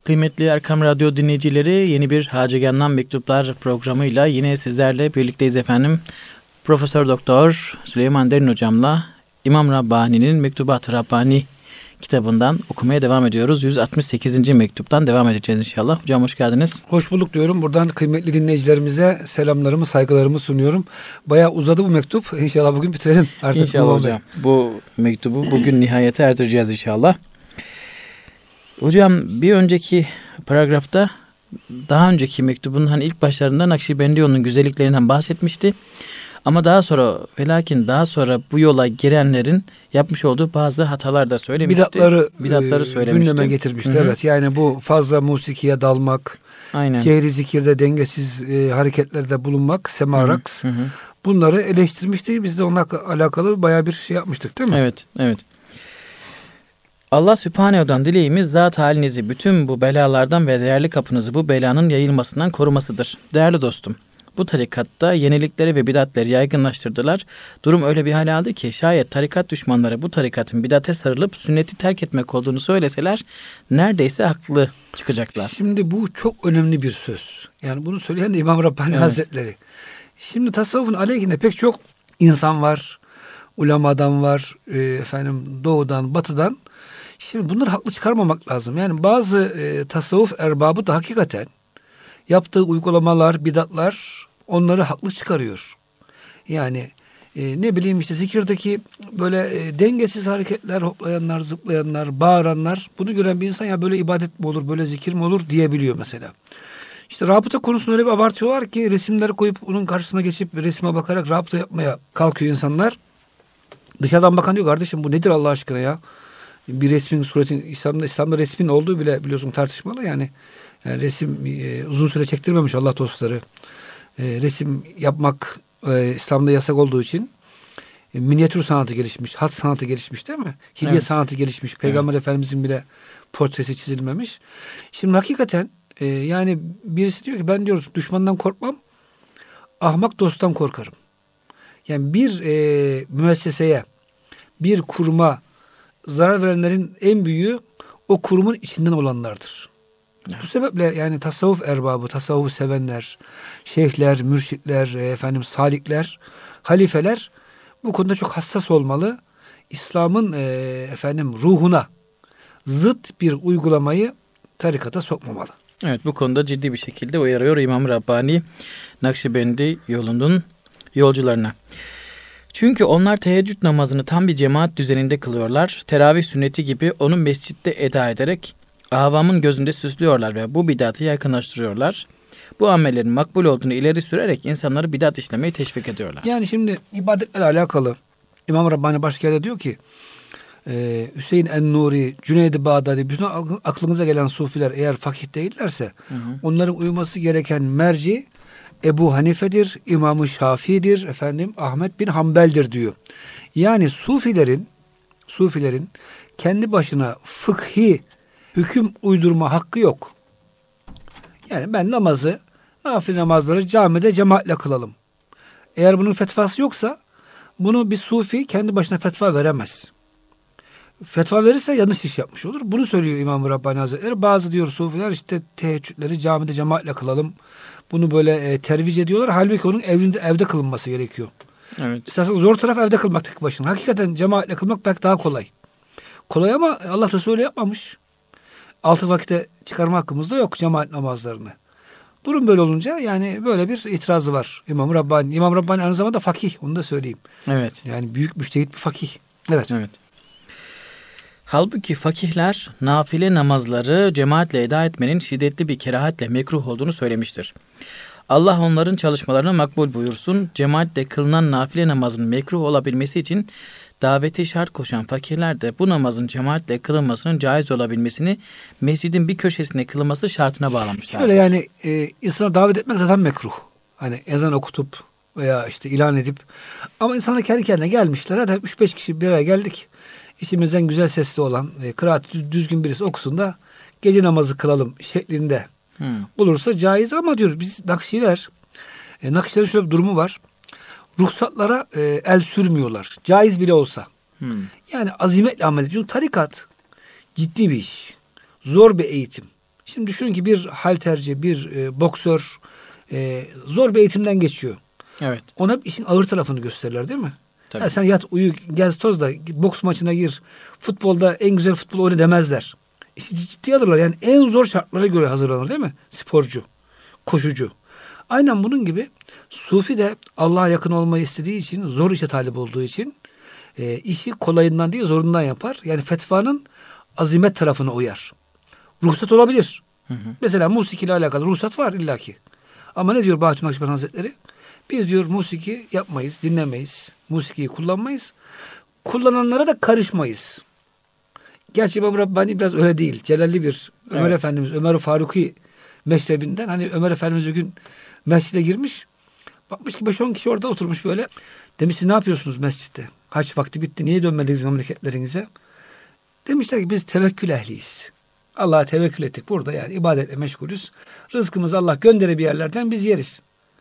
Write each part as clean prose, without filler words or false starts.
Kıymetli Erkam Radyo dinleyicileri, yeni bir Hacegan'dan Mektuplar programıyla yine sizlerle birlikteyiz efendim. Profesör Doktor Süleyman Derin hocamla İmam Rabbani'nin Mektubat-ı Rabbani kitabından okumaya devam ediyoruz. 168. mektuptan devam edeceğiz inşallah. Hocam hoş geldiniz. Hoş bulduk diyorum. Buradan kıymetli dinleyicilerimize selamlarımı, saygılarımı sunuyorum. Bayağı uzadı bu mektup. İnşallah bugün bitirelim artık. İnşallah hocam. Bu mektubu bugün nihayete erdireceğiz inşallah. Hocam bir önceki paragrafta daha önceki mektubun ilk başlarında Nakşibendiyon'un güzelliklerinden bahsetmişti. Ama daha sonra bu yola girenlerin yapmış olduğu bazı hatalar da söylemişti. Bidatları söylemişti. Gündeme getirmişti. Hı-hı. Evet, yani bu fazla musikiye dalmak, aynen, cehri zikirde dengesiz hareketlerde bulunmak, semaraks. Bunları eleştirmişti. Biz de onunla alakalı bayağı bir şey yapmıştık, değil mi? Evet. Allah Sübhanehu'dan dileğimiz zat halinizi bütün bu belalardan ve değerli kapınızı bu belanın yayılmasından korumasıdır. Değerli dostum, bu tarikatta yenilikleri ve bidatleri yaygınlaştırdılar. Durum öyle bir hal aldı ki şayet tarikat düşmanları bu tarikatın bidate sarılıp sünneti terk etmek olduğunu söyleseler neredeyse haklı çıkacaklar. Şimdi bu çok önemli bir söz. Yani bunu söyleyen de İmam Rabbani Hazretleri. Şimdi tasavvufun aleyhine pek çok insan var, ulemadan var, doğudan, batıdan. Şimdi bunları haklı çıkarmamak lazım. Yani bazı tasavvuf erbabı da hakikaten yaptığı uygulamalar, bidatlar onları haklı çıkarıyor. Yani zikirdeki böyle dengesiz hareketler, hoplayanlar, zıplayanlar, bağıranlar, bunu gören bir insan ya böyle ibadet mi olur, böyle zikir mi olur diyebiliyor mesela. İşte rabıta konusunu öyle bir abartıyorlar ki resimleri koyup onun karşısına geçip resime bakarak rabıta yapmaya kalkıyor insanlar. Dışarıdan bakan diyor, kardeşim bu nedir Allah aşkına ya? Bir resmin suretin İslam'da resmin olduğu bile biliyorsun tartışmalı yani resim uzun süre çektirmemiş Allah dostları. Resim yapmak İslam'da yasak olduğu için minyatür sanatı gelişmiş, hat sanatı gelişmiş, değil mi? Hediye sanatı gelişmiş. Peygamber Efendimizin bile portresi çizilmemiş. Şimdi hakikaten yani birisi diyor ki ben diyor düşmandan korkmam, ahmak dosttan korkarım. Yani bir müesseseye, bir kuruma zarar verenlerin en büyüğü o kurumun içinden olanlardır. Bu sebeple yani tasavvuf erbabı, tasavvufu sevenler, şeyhler, mürşitler, salikler, halifeler bu konuda çok hassas olmalı. İslam'ın ruhuna zıt bir uygulamayı tarikata sokmamalı. Evet, bu konuda ciddi bir şekilde uyarıyor İmam Rabbani Nakşibendi yolunun yolcularına. Çünkü onlar teheccüd namazını tam bir cemaat düzeninde kılıyorlar. Teravih sünneti gibi onu mescitte eda ederek avamın gözünde süslüyorlar ve bu bidatı yakınlaştırıyorlar. Bu amellerin makbul olduğunu ileri sürerek insanları bidat işlemeyi teşvik ediyorlar. Yani şimdi ibadetlerle alakalı İmam Rabbani başka yerde diyor ki Hüseyin en-Nuri, Cüneyd-i Bağdadi, bütün aklınıza gelen sufiler eğer fakih değillerse onların uyması gereken merci Ebu Hanife'dir, İmam-ı Şafii'dir, Ahmet bin Hanbel'dir diyor. Yani sufilerin kendi başına fıkhi hüküm uydurma hakkı yok. Yani ben nafile namazları camide cemaatle kılalım. Eğer bunun fetvası yoksa bunu bir sufi kendi başına fetva veremez. Fetva verirse yanlış iş yapmış olur. Bunu söylüyor İmam Rabbani Hazretleri. Bazı diyor sufiler işte teheccüdleri camide cemaatle kılalım. Bunu böyle tervic ediyorlar. Halbuki onun evde kılınması gerekiyor. Evet. Esasında zor taraf evde kılmak tek başına. Hakikaten cemaatle kılmak belki daha kolay. Kolay ama Allah Resulü öyle yapmamış. 6 vakite çıkarma hakkımız da yok cemaat namazlarını. Durum böyle olunca yani böyle bir itirazı var İmam Rabbani. İmam Rabbani aynı zamanda fakih, onu da söyleyeyim. Evet. Yani büyük müştehit bir fakih. Evet. Halbuki fakihler nafile namazları cemaatle eda etmenin şiddetli bir kerahatle mekruh olduğunu söylemiştir. Allah onların çalışmalarını makbul buyursun. Cemaatle kılınan nafile namazın mekruh olabilmesi için daveti şart koşan fakirler de bu namazın cemaatle kılınmasının caiz olabilmesini mescidin bir köşesine kılınması şartına bağlamışlar. Şöyle yani insana davet etmek zaten mekruh. Hani ezan okutup veya işte ilan edip ama insanlar kendi kendine gelmişler. Hadi 3-5 kişi bir araya geldik. İçimizden güzel sesli olan, kıraati düzgün birisi okusun da gece namazı kılalım şeklinde olursa caiz ama diyoruz biz Nakşilerin şöyle bir durumu var. Ruhsatlara el sürmüyorlar. Caiz bile olsa. Yani azimetle amel ediyor. Tarikat ciddi bir iş. Zor bir eğitim. Şimdi düşünün ki bir halterci, bir boksör zor bir eğitimden geçiyor. Evet. Ona işin ağır tarafını gösterirler değil mi? Tabii. Ya sen yat, uyu, gez, toz da boks maçına gir. Futbolda en güzel futbol oyna demezler. İşi ciddiye alırlar. Yani en zor şartlara göre hazırlanır değil mi? Sporcu, koşucu. Aynen bunun gibi Sufi de Allah'a yakın olmayı istediği için, zor işe talip olduğu için işi kolayından değil zorundan yapar. Yani fetvanın azimet tarafına uyar. Ruhsat olabilir. Hı hı. Mesela musiki ile alakalı ruhsat var illaki. Ama ne diyor Bahattin Nakşibend Hazretleri? Biz diyor musiki yapmayız, dinlemeyiz. Musikiyi kullanmayız. Kullananlara da karışmayız. Gerçi İmam Rabbani biraz öyle değil. Celalli bir Ömer Evet. Efendimiz, Ömer Faruki mezhebinden. Hani Ömer Efendimiz bir gün mescide girmiş. Bakmış ki 5-10 kişi orada oturmuş böyle. Demiş siz ne yapıyorsunuz mescitte? Haç vakti bitti. Niye dönmediniz memleketlerinize? Demişler ki biz tevekkül ehliyiz. Allah'a tevekkül ettik. Burada yani ibadetle meşgulüz. Rızkımızı Allah göndere bir yerlerden biz yeriz.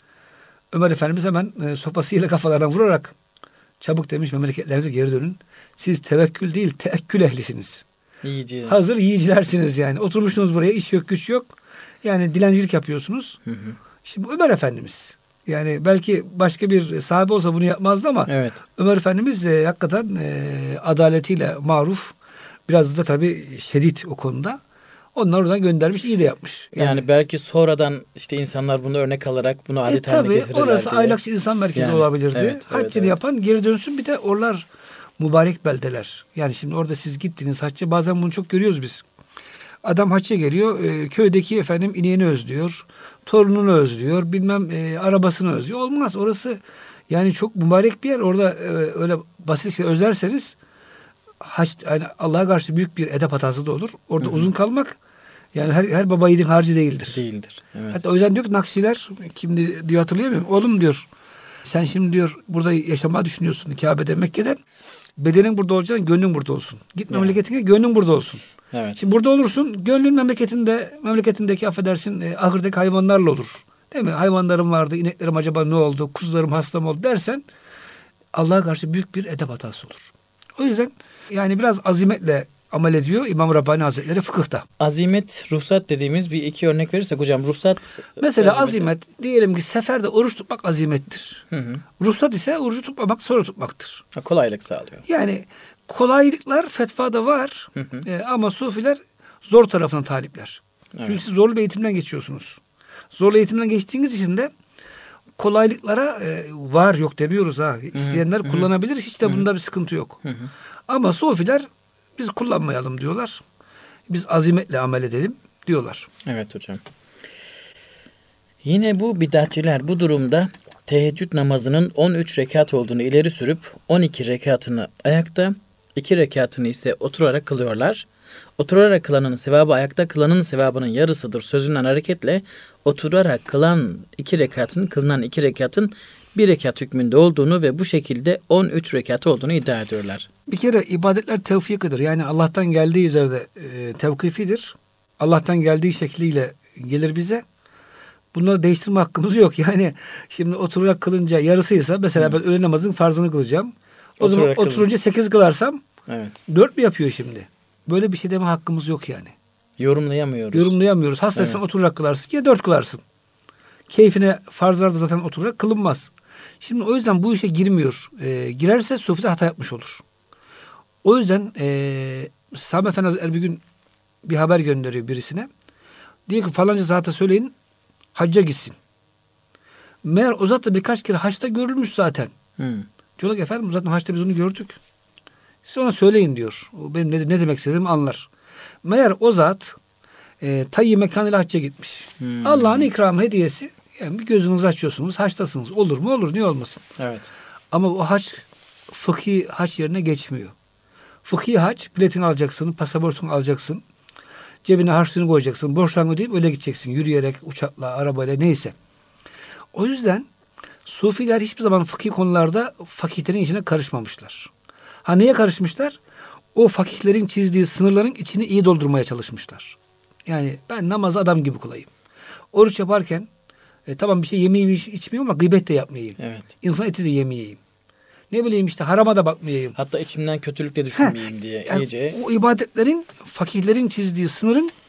Ömer Efendimiz hemen sopasıyla kafalarına vurarak çabuk demiş memleketlerinize geri dönün. Siz tevekkül değil teekkül ehlisiniz. İyice. Hazır yiyicilersiniz yani. Oturmuşsunuz buraya iş yok güç yok. Yani dilencilik yapıyorsunuz. Hı hı. Şimdi Ömer Efendimiz yani belki başka bir sahabe olsa bunu yapmazdı ama Evet. Ömer Efendimiz hakikaten adaletiyle maruf, biraz da tabii şiddet o konuda. Onlar oradan göndermiş, iyi de yapmış. Yani belki sonradan işte insanlar bunu örnek alarak bunu adet haline tabii getirirler orası diye. aylakçı insan merkezi Yani, olabilirdi. evet, Haccını evet. yapan geri dönsün, bir de oralar mübarek beldeler. Yani şimdi orada siz gittiniz hacca, bazen bunu çok görüyoruz biz. Adam hacca geliyor, köydeki efendim ineğini özlüyor, torununu özlüyor, bilmem arabasını özlüyor. Olmaz, orası yani çok mübarek bir yer. Orada öyle basit şey özlerseniz hac, yani Allah'a karşı büyük bir edep hatası da olur. Orada uzun kalmak yani her baba yiğidin harcı değildir. Değildir. Evet. Hatta o yüzden diyor ki Nakşiler, kimdi diyor hatırlayamıyorum. Oğlum diyor, sen şimdi diyor burada yaşamayı düşünüyorsun Kabe'de, Mekke'den. Bedenin burada olacağına gönlün burada olsun. Git memleketine, gönlün burada olsun. Evet. Şimdi burada olursun, gönlün memleketindeki affedersin ahırdaki hayvanlarla olur. Değil mi? Hayvanlarım vardı, ineklerim acaba ne oldu, kuzularım hasta mı oldu dersen Allah'a karşı büyük bir edep hatası olur. O yüzden yani biraz azimetle amel ediyor İmam Rabbani Hazretleri fıkıhta. Azimet, ruhsat dediğimiz bir iki örnek verirsek hocam, ruhsat. Mesela azimet, diyelim ki seferde oruç tutmak azimettir. Hı hı. Ruhsat ise orucu tutmamak, sonra tutmaktır. Kolaylık sağlıyor. Yani kolaylıklar fetvada var Hı hı. ama sufiler zor tarafına talipler. Evet. Çünkü siz zorlu bir eğitimden geçiyorsunuz. Zorlu eğitimden geçtiğiniz için de kolaylıklara var yok demiyoruz ha. İsteyenler kullanabilir. Hiç de bunda bir sıkıntı yok. Hı hı. Ama sufiler biz kullanmayalım diyorlar. Biz azimetle amel edelim diyorlar. Evet hocam. Yine bu bidatçiler bu durumda teheccüd namazının 13 rekat olduğunu ileri sürüp 12 rekatını ayakta, 2 rekatını ise oturarak kılıyorlar. Oturarak kılanın sevabı ayakta kılanın sevabının yarısıdır sözünden hareketle oturarak kılan 2 rekatın kılınan 2 rekatın 1 rekat hükmünde olduğunu ve bu şekilde 13 rekat olduğunu iddia ediyorlar. Bir kere ibadetler tevfikidir. Yani Allah'tan geldiği üzere tevkifidir. Allah'tan geldiği şekliyle gelir bize. Bunları değiştirme hakkımız yok. Yani şimdi oturarak kılınca yarısıysa mesela ben öğle namazının farzını kılacağım. O zaman oturunca 8 kılarsam Evet. 4 mü yapıyor şimdi? Böyle bir şey deme hakkımız yok yani. Yorumlayamıyoruz. Yorumlayamıyoruz. Hastasın Evet. oturarak kılarsın ya 4 kılarsın. Keyfine farzlarda zaten oturarak kılınmaz. Şimdi o yüzden bu işe girmiyor. Girerse sufi de hata yapmış olur. O yüzden Sami Efendi Hazretleri bir gün bir haber gönderiyor birisine. Diyor ki falanca zata söyleyin hacca gitsin. Meğer o zat da birkaç kere haçta görülmüş zaten. Diyorlar ki efendim zaten haçta biz onu gördük. Siz ona söyleyin diyor. O benim ne demek istediğimi anlar. Meğer o zat tayyi mekanıyla hacca gitmiş. Allah'ın ikram hediyesi. Yani bir gözünüzü açıyorsunuz, haçtasınız. Olur mu? Olur. Niye olmasın? Evet. Ama o haç fıkhi haç yerine geçmiyor. Fıkhi haç, biletini alacaksın, pasaportunu alacaksın. Cebine harçlığını koyacaksın. Borçlarını ödeyip öyle gideceksin. Yürüyerek, uçakla, arabayla neyse. O yüzden sufiler hiçbir zaman fıkhi konularda fakihlerin içine karışmamışlar. Ha niye karışmışlar? O fakihlerin çizdiği sınırların içini iyi doldurmaya çalışmışlar. Yani ben namazı adam gibi kılayım. Oruç yaparken tamam bir şey yemeyeyim içmeyeyim ama gıybet de yapmayayım. Evet. İnsan eti de yemeyeyim. Ne bileyim işte harama da bakmayayım. Hatta içimden kötülük de düşünmeyeyim diye Yani iyice. o ibadetlerin fakihlerin çizdiği sınırın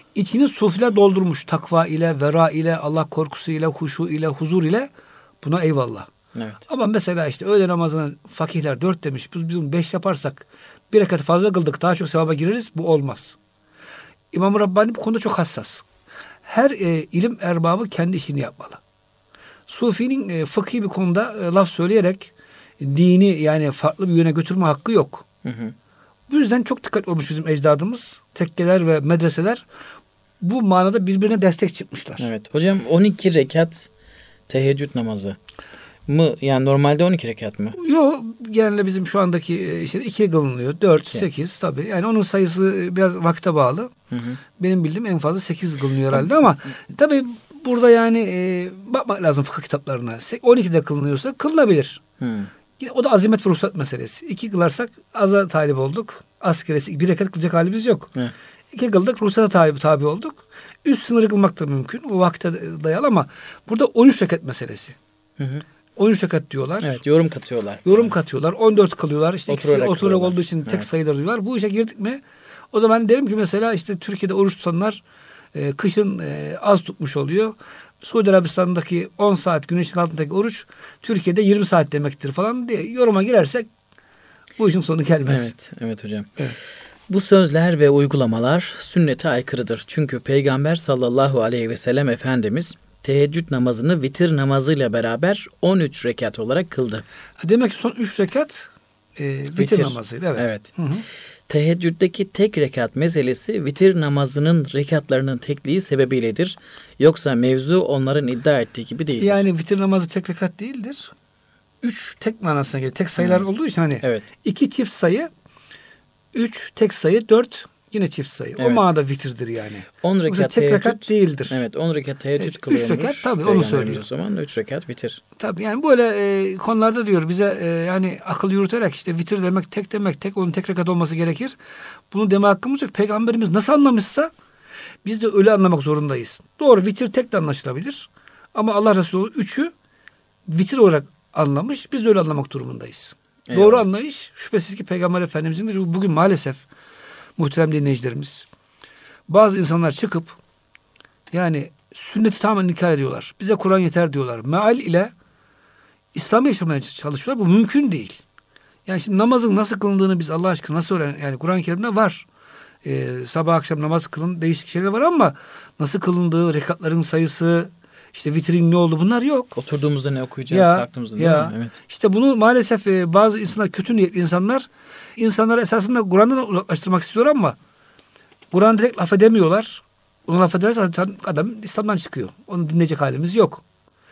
içini sufiler doldurmuş. Takva ile, vera ile, Allah korkusu ile, huşu ile, huzur ile. Buna eyvallah. Evet. Ama mesela işte öğle namazına fakihler 4 demiş. Biz 5 yaparsak bir rekat fazla kıldık, daha çok sevaba gireriz. Bu olmaz. İmam-ı Rabbani bu konuda çok hassas. Her ilim erbabı kendi işini yapmalı. Sufinin fıkhi bir konuda laf söyleyerek dini yani farklı bir yöne götürme hakkı yok. Hı hı. Bu yüzden çok dikkatli olmuş bizim ecdadımız. Tekkeler ve medreseler bu manada birbirine destek çıkmışlar. Evet. Hocam 12 rekat teheccüd namazı mı? Yani normalde 12 rekat mı? Yok, genelde bizim şu andaki işte 2 kılınıyor. 4, 8 tabii. Yani onun sayısı biraz vakte bağlı. Hı hı. Benim bildiğim en fazla 8 kılınıyor herhalde ama tabii burada yani bakmak lazım fıkıh kitaplarına. 12'de kılınıyorsa kılınabilir. Hı. Yine o da azimet ve ruhsat meselesi. 2 kılarsak aza talip olduk. Askeresi 1 rekat kılacak halimiz yok. Evet. 2 kıldık, ruhsata tabi olduk. Üst sınırı kılmak da mümkün. O vakte dayalı ama burada 13 rekat meselesi. Hı hı. 13 rekat diyorlar. Evet, yorum katıyorlar. Yorum katıyorlar. 14 kılıyorlar. İşte ikisi Oturarak oturarak kılıyorlar. olduğu için tek Evet. sayıdır diyorlar. Bu işe girdik mi o zaman derim ki mesela işte Türkiye'de oruç tutanlar kışın az tutmuş oluyor. Suudi Arabistan'daki 10 saat güneşin altındaki oruç Türkiye'de 20 saat demektir falan diye yoruma girersek bu işin sonu gelmez. Evet, evet hocam. Evet. Bu sözler ve uygulamalar sünnete aykırıdır. Çünkü Peygamber sallallahu aleyhi ve sellem Efendimiz teheccüd namazını vitir namazıyla beraber 13 rekat olarak kıldı. Demek ki son 3 rekat vitir namazıydı. Evet. Evet. Hı hı. Teheccüddeki tek rekat meselesi vitir namazının rekatlarının tekliği sebebiyledir. Yoksa mevzu onların iddia ettiği gibi değildir. Yani vitir namazı tek rekat değildir. 3 tek manasına geliyor. Tek sayılar olduğu için hani Evet. 2 çift sayı, 3 tek sayı, 4 yine çift sayı. O Evet. manada vitirdir yani. 10 Yoksa rekat tek teheccüd. rekat değildir. Evet, 10 rekat teheccüd Evet, üç kılıyormuş. rekat, tabii, onu Peygamberimiz söylüyor. O zaman 3 rekat vitir. Tabii yani böyle konularda diyor bize yani akıl yürüterek işte vitir demek, tek onun tek rekat olması gerekir. Bunu deme hakkımız yok. Peygamberimiz nasıl anlamışsa biz de öyle anlamak zorundayız. Doğru, vitir tek de anlaşılabilir. Ama Allah Resulü 3'ü vitir olarak anlamış. Biz de öyle anlamak durumundayız. Eyvallah. Doğru anlayış şüphesiz ki Peygamber Efendimiz'in. Bugün maalesef muhterem dinleyicilerimiz, bazı insanlar çıkıp yani sünneti tamamen inkar ediyorlar. Bize Kur'an yeter diyorlar. Meal ile İslam'ı yaşamaya çalışıyorlar. Bu mümkün değil. Yani şimdi namazın nasıl kılındığını biz Allah aşkına nasıl öğren? Yani Kur'an-ı Kerim'de var. Sabah akşam namaz kılın, değişik şeyler var ama nasıl kılındığı, rekatların sayısı, işte vitrin ne oldu, bunlar yok. Oturduğumuzda ne okuyacağız, kalktığımızda değil mi? Evet. İşte bunu maalesef bazı insanlar, kötü niyetli insanları esasında Kur'an'dan uzaklaştırmak istiyor ama Kur'an direkt laf edemiyorlar. Onu laf ederse adam İslam'dan çıkıyor. Onu dinleyecek halimiz yok.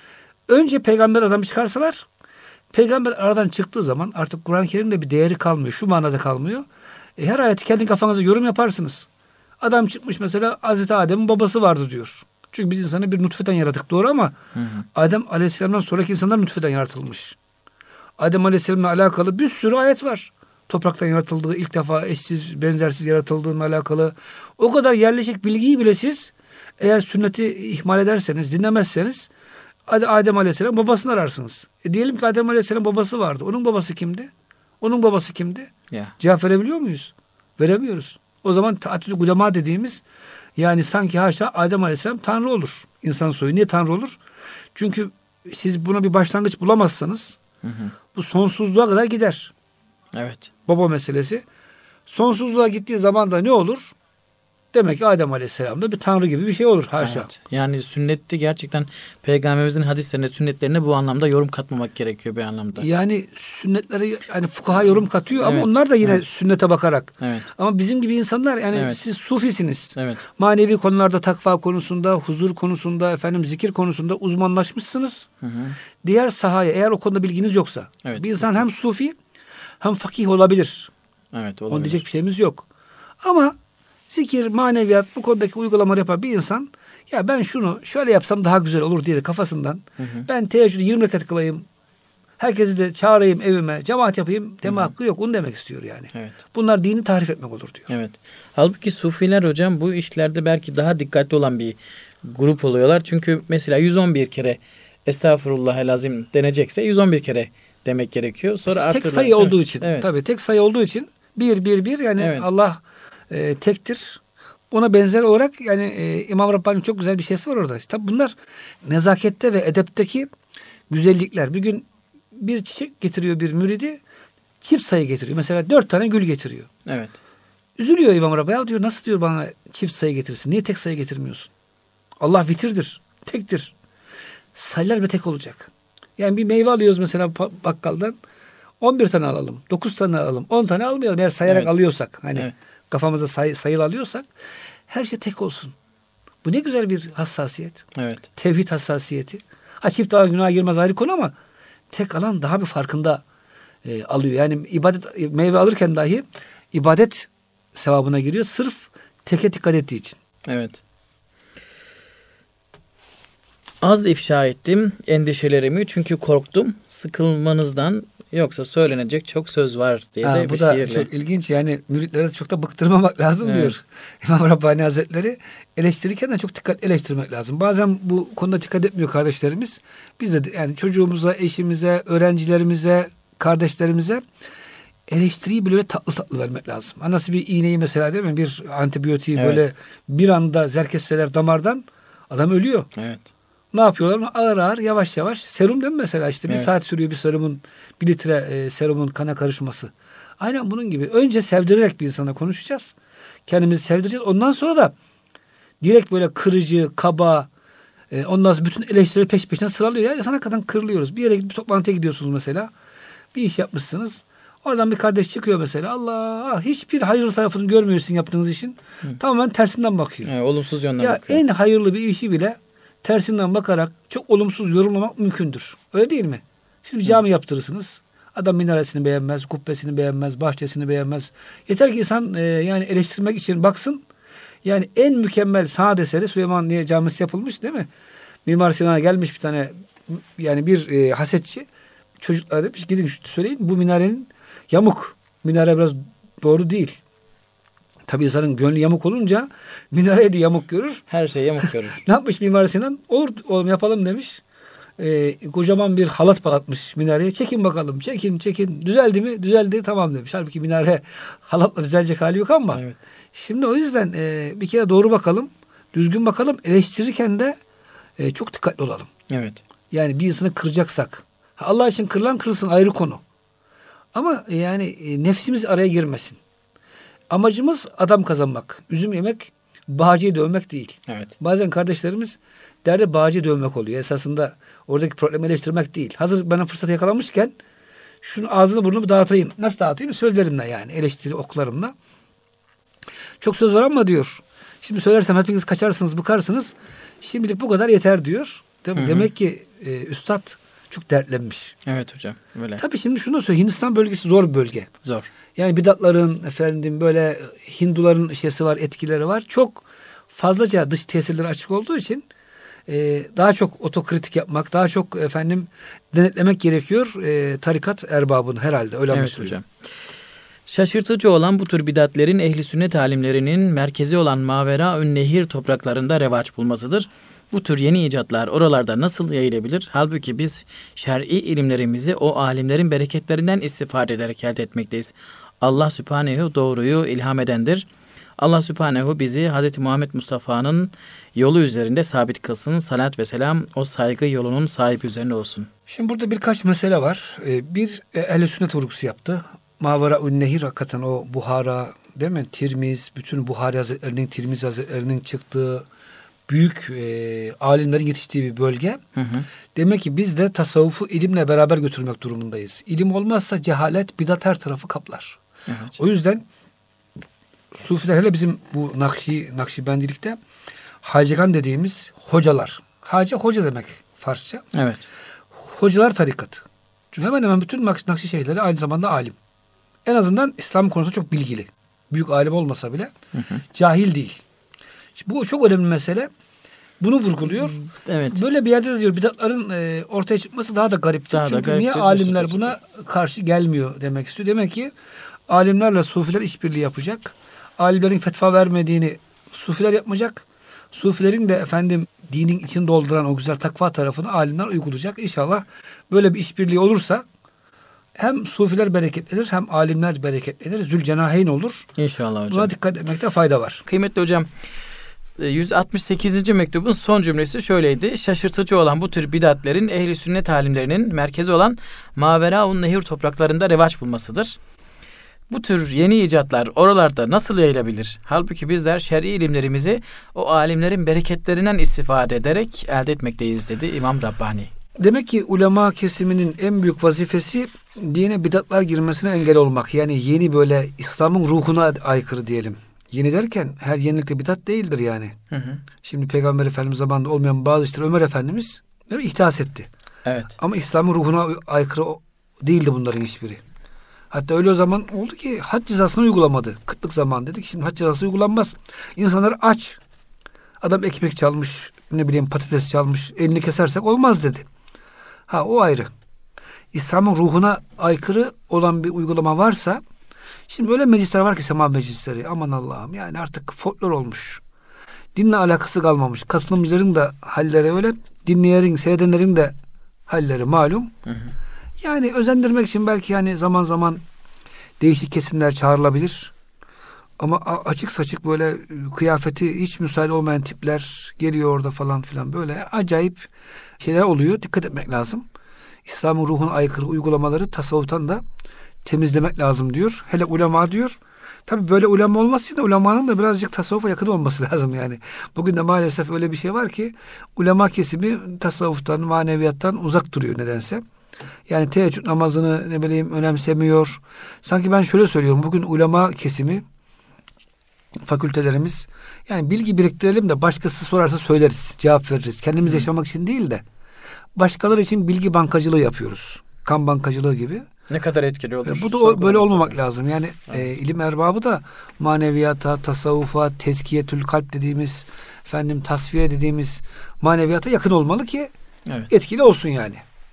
Önce peygamber adamı çıkarsalar, peygamber aradan çıktığı zaman artık Kur'an-ı Kerim'de bir değeri kalmıyor. Şu manada kalmıyor. Her ayeti kendi kafanıza yorum yaparsınız. Adam çıkmış mesela Hazreti Adem'in babası vardı diyor. Çünkü biz insanı bir nutfeden yarattık, doğru ama Adem Aleyhisselam'dan sonraki insanlar nutfeden yaratılmış. Adem Aleyhisselam'la alakalı bir sürü ayet var. Topraktan yaratıldığı, ilk defa eşsiz, benzersiz yaratıldığına alakalı. O kadar yerleşik bilgiyi bile siz eğer sünneti ihmal ederseniz, dinlemezseniz Adem Aleyhisselam babasını ararsınız. Diyelim ki Adem Aleyhisselam babası vardı. Onun babası kimdi? Onun babası kimdi? Ya. Cevap verebiliyor muyuz? Veremiyoruz. O zaman ta'addüdü gudema dediğimiz, yani sanki haşa Adem Aleyhisselam Tanrı olur. İnsan soyu niye Tanrı olur? Çünkü siz buna bir başlangıç bulamazsanız bu sonsuzluğa kadar gider. Evet. Baba meselesi. Sonsuzluğa gittiği zaman da ne olur? Demek ki Adem Aleyhisselam da bir tanrı gibi bir şey olur haşa. Evet. Yani sünnette gerçekten Peygamberimizin hadislerine, sünnetlerine bu anlamda yorum katmamak gerekiyor bir anlamda. Yani sünnetlere hani fukaha yorum katıyor ama Evet. onlar da yine Evet. sünnete bakarak. Evet. Ama bizim gibi insanlar yani Evet. siz sufisiniz. Evet. Manevi konularda, takva konusunda, huzur konusunda, zikir konusunda uzmanlaşmışsınız. Diğer sahaya eğer o konuda bilginiz yoksa, Evet. bir insan hem sufi hem fakih olabilir. Evet, Onun olabilir. diyecek bir şeyimiz yok. Ama zikir, maneviyat, bu konudaki uygulamaları yapan bir insan, ya ben şunu şöyle yapsam daha güzel olur diye kafasından ben teheccüdü 20 rekat kılayım, herkesi de çağırayım evime, cemaat yapayım deme hakkı yok. Onu demek istiyor yani. Evet. Bunlar dini tahrif etmek olur diyor. Evet. Halbuki sufiler hocam bu işlerde belki daha dikkatli olan bir grup oluyorlar. Çünkü mesela 111 kere estağfurullahel-azim denecekse 111 kere demek gerekiyor. Sonra Tek artırlar. sayı olduğu için. Evet. Tabii tek sayı olduğu için bir yani Evet. Allah tektir. Ona benzer olarak yani İmam Rabbani'nin çok güzel bir şeysi var orada. İşte tabii bunlar nezakette ve edepteki güzellikler. Bir gün bir çiçek getiriyor bir müridi, çift sayı getiriyor. Mesela 4 tane gül getiriyor. Evet. Üzülüyor İmam Rabbani. Ya diyor, nasıl diyor bana çift sayı getirsin? Niye tek sayı getirmiyorsun? Allah vitirdir, tektir. Sayılar bir tek olacak. Yani bir meyve alıyoruz mesela bakkaldan. 11 tane alalım, 9 tane alalım, 10 tane almayalım. Eğer sayarak alıyorsak, hani kafamıza sayılı alıyorsak, her şey tek olsun. Bu ne güzel bir hassasiyet. Evet. Tevhid hassasiyeti. Çift daha günaha girmez ayrı konu ama tek alan daha bir farkında alıyor. Yani ibadet, meyve alırken dahi ibadet sevabına giriyor. Sırf teke dikkat ettiği için. Evet. Az ifşa ettim endişelerimi çünkü korktum sıkılmanızdan, yoksa söylenecek çok söz var diye de bu bir da şiirle. çok ilginç, yani müritlere de çok da bıktırmamak lazım diyor İmam Rabbani Hazretleri. Eleştirirken de çok dikkat eleştirmek lazım. Bazen bu konuda dikkat etmiyor kardeşlerimiz. Biz de yani çocuğumuza, eşimize, öğrencilerimize, kardeşlerimize eleştiriyi böyle tatlı tatlı vermek lazım. Nasıl bir iğneyi mesela, değil mi? Bir antibiyotiği böyle bir anda zerk damardan, adam ölüyor. Evet. Ne yapıyorlar? Ağır ağır, yavaş yavaş. Serum değil mi mesela? İşte bir saat sürüyor bir serumun, 1 litre serumun kana karışması. Aynen bunun gibi. Önce sevdirerek bir insana konuşacağız. Kendimizi sevdireceğiz. Ondan sonra da direkt böyle kırıcı, kaba, ondan sonra bütün eleştirileri peş peşine sıralıyor. Ya sana kadar kırılıyoruz. Bir yere bir toplantıya gidiyorsunuz mesela. Bir iş yapmışsınız. Oradan bir kardeş çıkıyor mesela. Allah, hiçbir hayırlı tarafını görmüyorsun yaptığınız işin. Tamamen tersinden bakıyor. Olumsuz yönden bakıyor. En hayırlı bir işi bile tersinden bakarak çok olumsuz yorumlamak mümkündür. Öyle değil mi? Siz bir cami yaptırırsınız. Adam minaresini beğenmez, kubbesini beğenmez, bahçesini beğenmez. Yeter ki insan yani eleştirmek için baksın. Yani en mükemmel sanat eseri Süleymaniye Camisi yapılmış, değil mi? Mimar Sinan'a gelmiş bir tane, yani bir hasetçi. Çocuklara demiş, gidin söyleyin, bu minarenin yamuk. Minare biraz doğru değil. Tabii insanın gönlü yamuk olunca minareyi de yamuk görür. Her şey yamuk görür. Ne yapmış Mimar Sinan? Olur oğlum, yapalım demiş. Kocaman bir halat bağlatmış minareye. Çekin bakalım. Çekin. Düzeldi mi? Düzeldi. Tamam demiş. Halbuki minare halatla düzelecek hali yok ama. Evet. Şimdi o yüzden bir kere doğru bakalım. Düzgün bakalım. Eleştirirken de çok dikkatli olalım. Evet. Yani bir insanı kıracaksak. Allah için kırılan kırılsın, ayrı konu. Ama yani nefsimiz araya girmesin. Amacımız adam kazanmak. Üzüm yemek, bağcıyı dövmek değil. Evet. Bazen kardeşlerimiz derdi bağcıyı dövmek oluyor. Esasında oradaki problemi eleştirmek değil. Hazır bana fırsat yakalamışken şunu ağzını burnunu dağıtayım. Nasıl dağıtayım? Sözlerimle, yani eleştiri oklarımla. Çok söz var ama diyor. Şimdi söylersem hepiniz kaçarsınız, bıkarsınız. Şimdilik bu kadar yeter diyor. Değil mi? Demek ki üstad çok dertlenmiş. Evet hocam. Böyle. Tabii şimdi şunu söyleyeyim. Hindistan bölgesi zor bir bölge. Zor. Yani bidatların, böyle Hinduların şeysi var, etkileri var. Çok fazlaca dış tesirleri açık olduğu için daha çok otokritik yapmak, daha çok denetlemek gerekiyor tarikat erbabını herhalde. Öyle evet hocam. Şaşırtıcı olan bu tür bidatlerin ehli sünnet alimlerinin merkezi olan Maveraün Nehir topraklarında revaç bulmasıdır. Bu tür yeni icatlar oralarda nasıl yayılabilir? Halbuki biz şer'i ilimlerimizi o alimlerin bereketlerinden istifade ederek elde etmekteyiz. Allah Sübhanehu doğruyu ilham edendir. Allah Sübhanehu bizi Hz. Muhammed Mustafa'nın yolu üzerinde sabit kılsın. Salat ve selam o saygı yolunun sahibi üzerine olsun. Şimdi burada birkaç mesele var. Bir ehl-i sünnet vurgusu yaptı. Maveraün Nehir, hakikaten o Buhara, değil mi? Tirmiz, bütün Buhari Hazretlerinin, Tirmiz Hazretlerinin çıktığı büyük alimlerin yetiştiği bir bölge. Demek ki biz de tasavvufu ilimle beraber götürmek durumundayız. İlim olmazsa cehalet, bidat her tarafı kaplar. Evet. O yüzden Sufiler, hele bizim bu Nakşibendilikte hacegan dediğimiz hocalar. Hace hoca demek Farsça. Evet. Hocalar tarikatı. Çünkü hemen hemen bütün Nakşi şeyhleri aynı zamanda alim. En azından İslam konusunda çok bilgili. Büyük alim olmasa bile cahil değil. Şimdi bu çok önemli mesele. Bunu vurguluyor. Evet. Böyle bir yerde de diyor bidatların ortaya çıkması daha da gariptir. Çünkü niye alimler buna karşı gelmiyor demek istiyor. Demek ki alimlerle sufiler işbirliği yapacak. Alimlerin fetva vermediğini sufiler yapmayacak. Sufilerin de dinin içini dolduran o güzel takva tarafını alimler uygulayacak. İnşallah böyle bir işbirliği olursa hem sufiler bereketlenir hem alimler bereketlenir. Zülcenaheyn olur. İnşallah hocam. Buna dikkat etmekte fayda var. Kıymetli hocam, 168. mektubun son cümlesi şöyleydi. Şaşırtıcı olan bu tür bidatlerin ehli sünnet alimlerinin merkezi olan Maveraun Nehir topraklarında revaç bulmasıdır. Bu tür yeni icatlar oralarda nasıl yayılabilir? Halbuki bizler şer'i ilimlerimizi o alimlerin bereketlerinden istifade ederek elde etmekteyiz dedi İmam Rabbani. Demek ki ulema kesiminin en büyük vazifesi dine bidatlar girmesine engel olmak. Yani yeni böyle İslam'ın ruhuna aykırı diyelim. Yeni derken her yenilikte bidat değildir yani. Hı hı. Şimdi Peygamber Efendimiz zamanında olmayan bazı işleri Ömer Efendimiz ihdas etti. Evet. Ama İslam'ın ruhuna aykırı değildi bunların hiçbiri. Hatta öyle o zaman oldu ki hac cezasını uygulamadı. Kıtlık zamanı dedik. Şimdi hac cezası uygulanmaz. İnsanlar aç. Adam ekmek çalmış, ne bileyim patates çalmış, elini kesersek olmaz dedi. Ha, o ayrı. İslam'ın ruhuna aykırı olan bir uygulama varsa, şimdi öyle meclisler var ki, sema meclisleri, aman Allah'ım, yani artık folklor olmuş. Dinle alakası kalmamış. Katılımcıların da halleri öyle, dinleyenlerin, seyredenlerin de halleri malum. Hı hı. Yani özendirmek için belki yani zaman zaman değişik kesimler çağrılabilir. Ama açık saçık böyle kıyafeti hiç müsait olmayan tipler geliyor orada falan filan, böyle acayip şeyler oluyor. Dikkat etmek lazım. İslam'ın ruhuna aykırı uygulamaları tasavvuftan da temizlemek lazım diyor. Hele ulema diyor. Tabii böyle ulema olması için de ulemanın da birazcık tasavvufa yakın olması lazım yani. Bugün de maalesef öyle bir şey var ki ulema kesimi tasavvuftan, maneviyattan uzak duruyor nedense. Yani teheccüd namazını ne bileyim önemsemiyor. Sanki ben şöyle söylüyorum. Bugün ulema kesimi, fakültelerimiz, yani bilgi biriktirelim de başkası sorarsa söyleriz, cevap veririz. Kendimiz yaşamak için değil de başkaları için bilgi bankacılığı yapıyoruz. Kan bankacılığı gibi. Ne kadar etkili olur? Bu da böyle olmamak lazım. Yani ilim erbabı da maneviyata, tasavvufa, tezkiyetül kalp dediğimiz, tasfiye dediğimiz maneviyata yakın olmalı ki etkili olsun yani.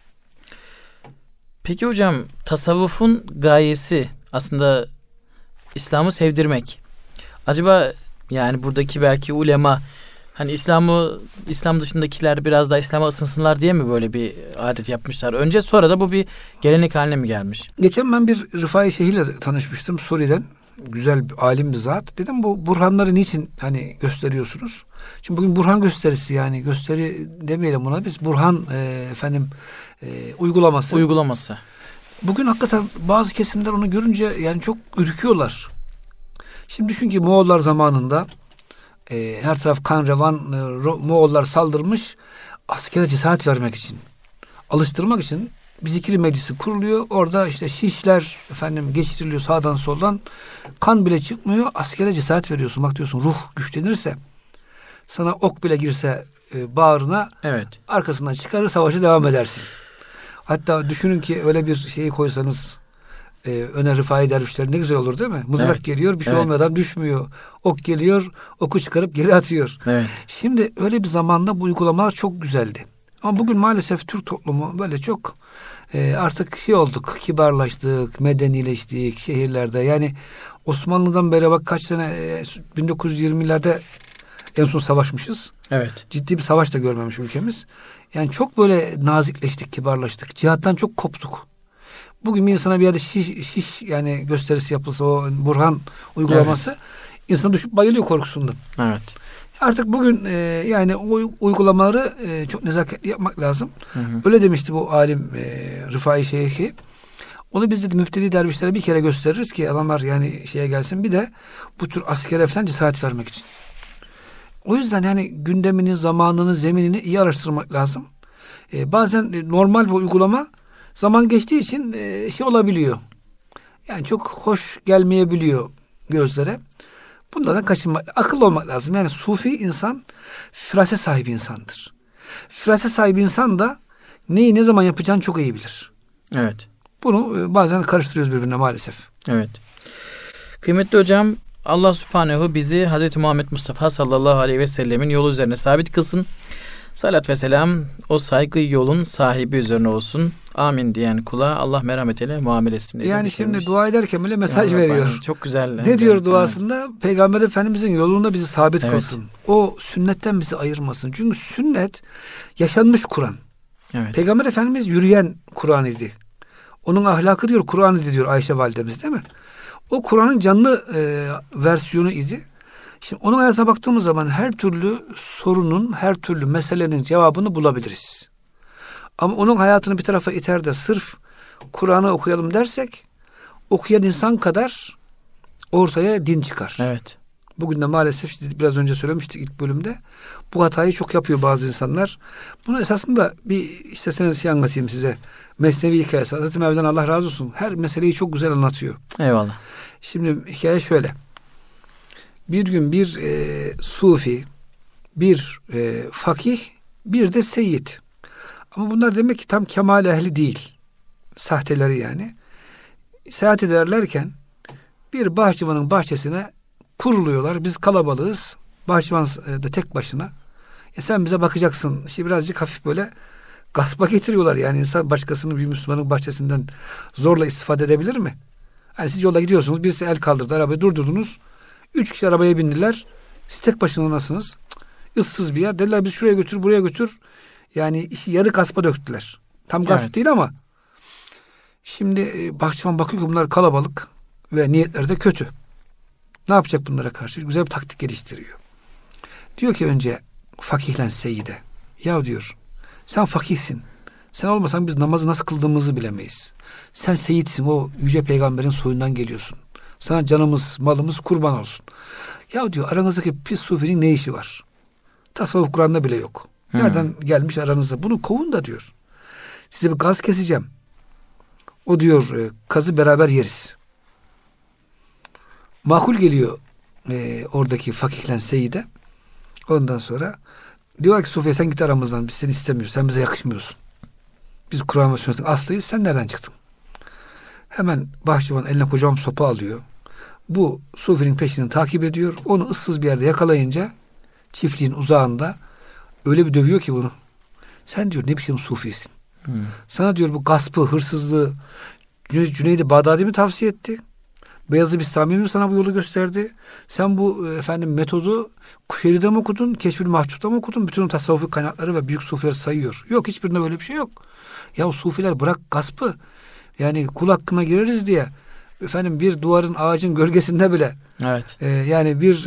Peki hocam, tasavvufun gayesi aslında İslam'ı sevdirmek. Acaba yani buradaki belki ulema hani İslam dışındakiler biraz daha İslam'a ısınsınlar diye mi böyle bir adet yapmışlar? Önce sonra da bu bir gelenek haline mi gelmiş? Geçen ben bir Rıfai Şeyh ile tanışmıştım Suriye'den. Güzel bir alim bir zat. Dedim bu burhanları niçin hani gösteriyorsunuz? Şimdi bugün burhan gösterisi, yani gösteri demeyelim buna biz. Burhan uygulaması. Bugün hakikaten bazı kesimler onu görünce yani çok ürküyorlar. Şimdi düşün ki Moğollar zamanında her taraf kan revan, Moğollar saldırmış, askere cesaret vermek için, alıştırmak için bir zikir meclisi kuruluyor. Orada işte şişler geçiriliyor sağdan soldan, kan bile çıkmıyor, askere cesaret veriyorsun. Bak diyorsun, ruh güçlenirse, sana ok bile girse bağrına, arkasından çıkarır, savaşa devam edersin. Hatta düşünün ki öyle bir şeyi koysanız öne, Rıfai dervişler, ne güzel olur değil mi? Mızrak geliyor, bir şey olmuyor, adam düşmüyor. Ok geliyor, oku çıkarıp geri atıyor. Evet. Şimdi öyle bir zamanda bu uygulamalar çok güzeldi. Ama bugün maalesef Türk toplumu böyle çok artık olduk, kibarlaştık, medenileştik şehirlerde. Yani Osmanlı'dan beri bak kaç sene, 1920'lerde en son savaşmışız. Evet. Ciddi bir savaş da görmemiş ülkemiz. Yani çok böyle nazikleştik, kibarlaştık. Cihattan çok koptuk. Bugün bir insana bir yerde şiş yani gösterisi yapılsa, o burhan uygulaması, insana düşüp bayılıyor korkusundan. Evet. Artık bugün yani o uygulamaları çok nezaketli yapmak lazım. Hı hı. Öyle demişti bu alim Rıfai Şeyh'i. Onu biz dedi müptedi dervişlere bir kere gösteririz ki adamlar yani gelsin, bir de bu tür askere falan cesaret vermek için. O yüzden yani gündemini, zamanını, zeminini iyi araştırmak lazım. Bazen normal bir uygulama zaman geçtiği için olabiliyor. Yani çok hoş gelmeyebiliyor gözlere. Bunlardan kaçınmak, akıllı olmak lazım. Yani sufi insan firaset sahibi insandır. Firaset sahibi insan da neyi ne zaman yapacağını çok iyi bilir. Evet. Bunu bazen karıştırıyoruz birbirine maalesef. Evet. Kıymetli hocam, Allah Subhanehu bizi Hz. Muhammed Mustafa sallallahu aleyhi ve sellemin yolu üzerine sabit kılsın. Salat ve selam o saygı yolun sahibi üzerine olsun. Amin diyen kula Allah merhametiyle muamele etsin. Yani şimdi dua ederken bile mesaj veriyor. Çok güzel. Ne diyor duasında? Evet. Peygamber Efendimizin yolunda bizi sabit kılsın. O sünnetten bizi ayırmasın. Çünkü sünnet yaşanmış Kur'an. Evet. Peygamber Efendimiz yürüyen Kur'an idi. Onun ahlakı diyor Kur'an idi diyor Ayşe validemiz değil mi? O Kur'an'ın canlı versiyonu idi. Şimdi onun hayatına baktığımız zaman her türlü sorunun, her türlü meselenin cevabını bulabiliriz. Ama onun hayatını bir tarafa iter de sırf Kur'an'ı okuyalım dersek, okuyan insan kadar ortaya din çıkar. Evet. Bugün de maalesef işte biraz önce söylemiştik ilk bölümde. Bu hatayı çok yapıyor bazı insanlar. Bunu esasında bir isterseniz şey anlatayım size. Mesnevi hikayesi. Hazreti Mevlana Allah razı olsun. Her meseleyi çok güzel anlatıyor. Eyvallah. Şimdi hikaye şöyle. Bir gün bir sufi, bir fakih, bir de seyyid. Ama bunlar demek ki tam kemal ehli değil. Sahteleri yani. Seyahat ederlerken bir bahçıvanın bahçesine kuruluyorlar. Biz kalabalığız. Bahçıvan da tek başına. Sen bize bakacaksın. İşte birazcık hafif böyle gaspa getiriyorlar. Yani insan başkasının bir Müslümanın bahçesinden zorla istifade edebilir mi? Hani siz yolda gidiyorsunuz. Birisi el kaldırdı. Arabayı durdurdunuz. 3 kişi arabaya bindiler. Siz tek başına nasılsınız? Issız bir yer. Dediler biz şuraya götür, buraya götür. Yani işi yarı gaspa döktüler. Tam gasp değil ama. Şimdi bahçıvan bakıyor ki bunlar kalabalık ve niyetleri de kötü. Ne yapacak bunlara karşı? Güzel bir taktik geliştiriyor. Diyor ki önce fakihle seyyide. Ya diyor sen fakihsin. Sen olmasan biz namazı nasıl kıldığımızı bilemeyiz. Sen seyitsin. O yüce peygamberin soyundan geliyorsun. Sana canımız, malımız kurban olsun. Ya diyor aranızdaki pis sufinin ne işi var? Tasavvuf Kur'an'da bile yok. Nereden gelmiş aranızda? Bunu kovun da diyor. Size bir gaz keseceğim. O diyor kazı beraber yeriz. Makul geliyor oradaki fakihle seyide. Ondan sonra diyorlar ki Sufiye sen git aramızdan. Biz seni istemiyoruz. Sen bize yakışmıyorsun. Biz Kur'an ve sünnetin aslıyız. Sen nereden çıktın? Hemen bahçıvan eline kocaman sopa alıyor. Bu Sufi'nin peşini takip ediyor. Onu ıssız bir yerde yakalayınca çiftliğin uzağında öyle bir dövüyor ki bunu. Sen diyor ne biçim Sufisin? Sana diyor bu gaspı, hırsızlığı Cüneyd-i Bağdadi mi tavsiye etti? Beyazıt Bistami mi sana bu yolu gösterdi? Sen bu metodu Kuşeyri'de mi okudun? Keşf-ül Mahçup'ta mı okudun? Bütün o tasavvufi kaynakları ve büyük sufileri sayıyor. Yok hiçbirinde böyle bir şey yok. Ya sufiler bırak gaspı. Yani kul hakkına gireriz diye bir duvarın ağacın gölgesinde bile yani bir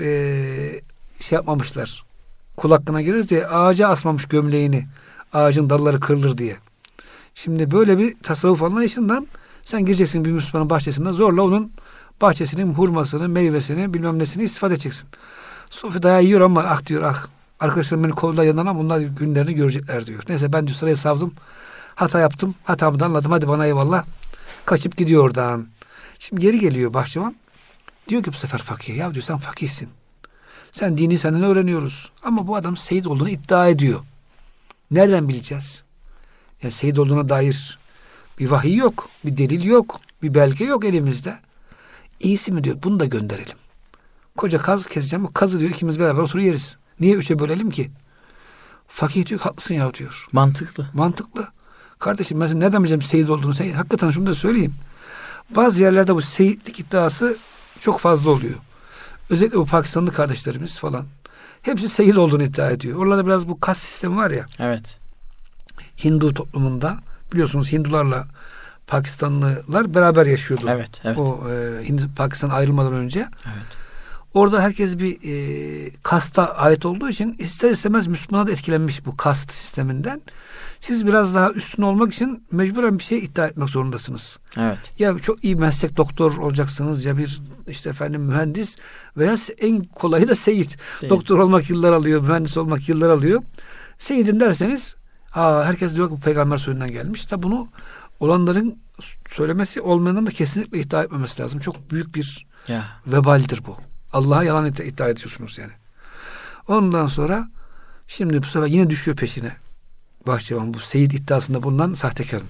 şey yapmamışlar. Kul hakkına gireriz diye ağaca asmamış gömleğini. Ağacın dalları kırılır diye. Şimdi böyle bir tasavvuf anlayışından sen gireceksin bir Müslümanın bahçesinde zorla onun bahçesinin hurmasını, meyvesini, bilmem nesini istifade edeceksin. Sufi dayağı yiyor ama diyor arkadaşlarım beni kovdular yanından ama bunlar günlerini görecekler diyor. Neyse ben diyor sırayı savdım. Hata yaptım. Hatamı da anladım. Hadi bana eyvallah. Kaçıp gidiyor oradan. Şimdi geri geliyor bahçıvan. Diyor ki bu sefer fakir. Ya diyor sen fakirsin. Sen dini senden öğreniyoruz. Ama bu adam seyit olduğunu iddia ediyor. Nereden bileceğiz? Ya seyit olduğuna dair bir vahiy yok. Bir delil yok. Bir belge yok elimizde. İyisi mi diyor. Bunu da gönderelim. Koca kaz keseceğim. O kazı diyor ikimiz beraber oturup yeriz. Niye 3'e bölelim ki? Fakir diyor haklısın ya diyor. Mantıklı. Kardeşim ben nereden bileceğim seyit olduğunu? Hakikaten şunu da söyleyeyim. Bazı yerlerde bu seyitlik iddiası çok fazla oluyor. Özellikle bu Pakistanlı kardeşlerimiz falan. Hepsi seyit olduğunu iddia ediyor. Oralarda biraz bu kas sistemi var ya. Evet. Hindu toplumunda biliyorsunuz Hindularla Pakistanlılar beraber yaşıyordu. Evet. O Pakistan ayrılmadan önce. Evet. Orada herkes bir kasta ait olduğu için ister istemez Müslümana da etkilenmiş bu kast sisteminden. Siz biraz daha üstün olmak için mecburen bir şey iddia etmek zorundasınız. Evet. Ya çok iyi meslek doktor olacaksınız ya bir mühendis veya en kolayı da seyit. Doktor olmak yıllar alıyor, mühendis olmak yıllar alıyor. Seyidim derseniz herkes diyor ki bu peygamber soyundan gelmiş. Tabi bunu olanların söylemesi olmayanın da kesinlikle iddia etmemesi lazım. Çok büyük bir vebaldir bu. Allah'a yalan iddia ediyorsunuz yani. Ondan sonra şimdi bu sefer yine düşüyor peşine. Bahçıvan bu seyit iddiasında bulunan sahtekarın.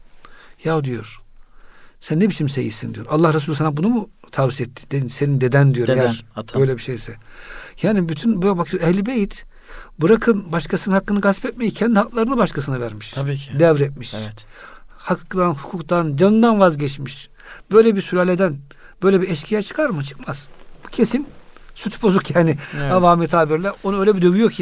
Ya diyor sen ne biçim seyitsin diyor. Allah Resulü sana bunu mu tavsiye etti? Senin deden diyor. Deden, eğer böyle bir şeyse. Yani bütün böyle bakıyor Ehl-i Beyt bırakın başkasının hakkını gasp etmeyi kendi haklarını başkasına vermiş. Tabii ki. Devretmiş. Evet. Haktan, hukuktan, canından vazgeçmiş. Böyle bir sülaleden böyle bir eşkıya çıkar mı? Çıkmaz. Bu kesin süt bozuk yani. Evet. Avami tabirle onu öyle bir dövüyor ki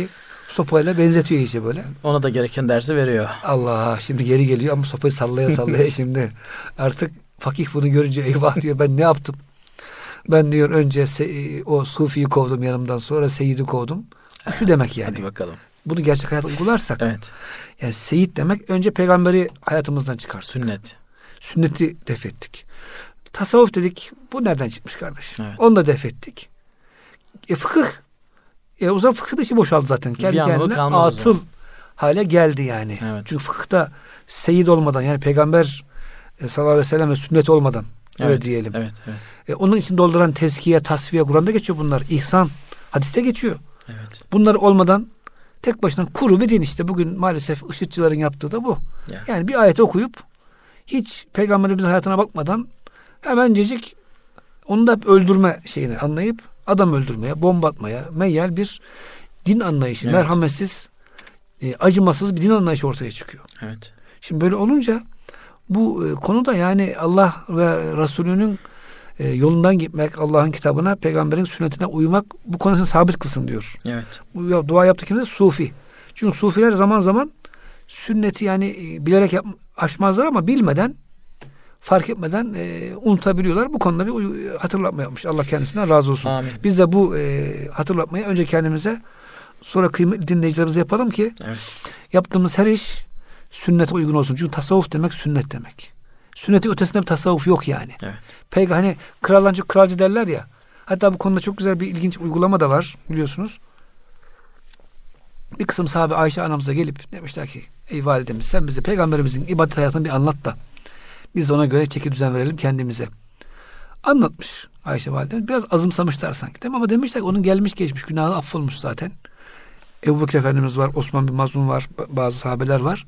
Sopayla benzetiyor iyice böyle. Ona da gereken dersi veriyor. Allah, şimdi geri geliyor ama sopayı sallaya sallaya şimdi. Artık fakih bunu görünce eyvah diyor, ben ne yaptım? Ben diyor önce o Sufi'yi kovdum yanımdan, sonra Seyyid'i kovdum. Şu demek yani. Hadi bakalım. Bunu gerçek hayata uygularsak. Evet. Yani Seyyid demek önce peygamberi hayatımızdan çıkarttık. Sünnet. Sünneti def ettik. Tasavvuf dedik. Bu nereden çıkmış kardeşim? Evet. Onu da def ettik. Fıkıh. O zaman fıkıh dışı boşaldı zaten. Kendi kendine atıl hale geldi yani. Evet. Çünkü fıkıhta Seyyid olmadan, yani peygamber sallallahu aleyhi ve sellem ve sünnet olmadan, öyle Evet. diyelim. Evet. Evet. Onun için dolduran tezkiye, tasfiye, Kur'an'da geçiyor bunlar. İhsan hadiste geçiyor. Evet. Bunlar olmadan tek başına kuru bir din işte. Bugün maalesef IŞİD'cilerin yaptığı da bu. Yani bir ayet okuyup hiç peygamberimizin hayatına bakmadan hemencecik onu da öldürme şeyini anlayıp adam öldürmeye, bomba atmaya meyyal bir din anlayışı, evet. merhametsiz, acımasız bir din anlayışı ortaya çıkıyor. Evet. Şimdi böyle olunca bu konuda yani Allah ve Resulünün yolundan gitmek, Allah'ın kitabına, peygamberin sünnetine uymak bu konusunu sabit kılsın diyor. Evet. Bu dua yaptı kimse? Sufi. Çünkü sufiler zaman zaman sünneti yani bilerek aşmazlar ama bilmeden, fark etmeden unutabiliyorlar. Bu konuda bir hatırlatma yapmış. Allah kendisinden razı olsun. Amin. Biz de bu hatırlatmayı önce kendimize, sonra kıymetli dinleyicilerimize yapalım ki evet. yaptığımız her iş sünnete uygun olsun. Çünkü tasavvuf demek sünnet demek. Sünnetin ötesinde bir tasavvuf yok yani. Evet. Hani kralcı derler ya. Hatta bu konuda çok güzel bir ilginç uygulama da var biliyorsunuz. Bir kısım sahabe Ayşe anamıza gelip demişler ki, ey validemiz, sen bize peygamberimizin ibadet hayatını bir anlat da biz de ona göre çeki düzen verelim kendimize. Anlatmış Ayşe validemiz. Biraz azımsamışlar sanki, değil mi? Ama demişler ki onun gelmiş geçmiş günahı affolmuş zaten. Ebu Bekir Efendimiz var, Osman bin Mazlum var, bazı sahabeler var.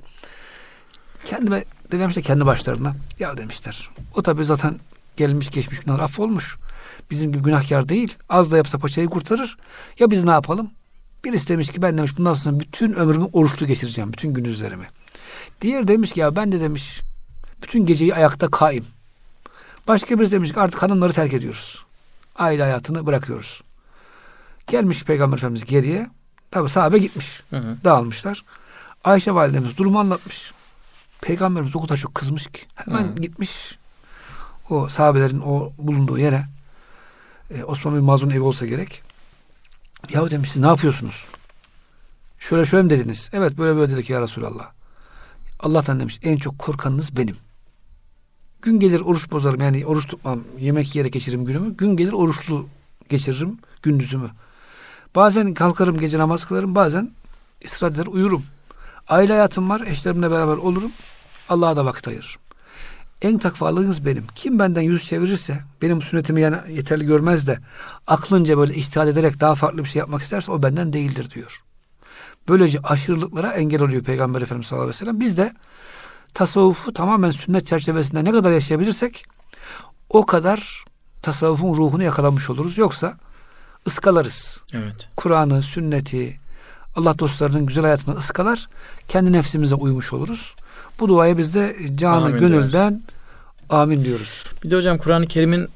Demişler kendi başlarına, ya demişler, o tabi zaten gelmiş geçmiş günahı affolmuş. Bizim gibi günahkar değil. Az da yapsa paçayı kurtarır. Ya biz ne yapalım? Birisi demiş ki, ben demiş bundan sonra bütün ömrümü oruçlu geçireceğim. Bütün gündüzlerimi. Diğer demiş ki, ya ben de demiş bütün geceyi ayakta kaim. Başka birisi demiş ki, artık hanımları terk ediyoruz. Aile hayatını bırakıyoruz. Gelmiş Peygamber Efendimiz geriye. Tabi sahabe gitmiş. Dağılmışlar. Ayşe validemiz durumu anlatmış. Peygamberimiz o kadar çok kızmış ki. Hemen gitmiş o sahabelerin o bulunduğu yere. Osman bin Mazlum'un evi olsa gerek. Ya demiş, siz ne yapıyorsunuz? Şöyle mi dediniz? Evet, böyle dedik ya Resulallah. Allah'tan demiş, en çok korkanınız benim. Gün gelir oruç bozarım, yani oruç tutmam, yemek yiyerek geçiririm günümü. Gün gelir oruçlu geçiririm gündüzümü. Bazen kalkarım gece namaz kılarım, bazen istirahat eder uyurum. Aile hayatım var, eşlerimle beraber olurum. Allah'a da vakit ayırırım. En takvalığınız benim. Kim benden yüz çevirirse, benim sünnetimi yani yeterli görmez de aklınca böyle içtihat ederek daha farklı bir şey yapmak isterse o benden değildir diyor. Böylece aşırılıklara engel oluyor Peygamber Efendimiz sallallahu aleyhi ve sellem. Biz de tasavvufu tamamen sünnet çerçevesinde ne kadar yaşayabilirsek o kadar tasavvufun ruhunu yakalamış oluruz. Yoksa ıskalarız. Evet. Kur'an'ı, sünneti, Allah dostlarının güzel hayatını ıskalar, kendi nefsimize uymuş oluruz. Bu duaya biz de canı gönülden diyoruz. Amin diyoruz. Bir de hocam Kur'an-ı Kerim'in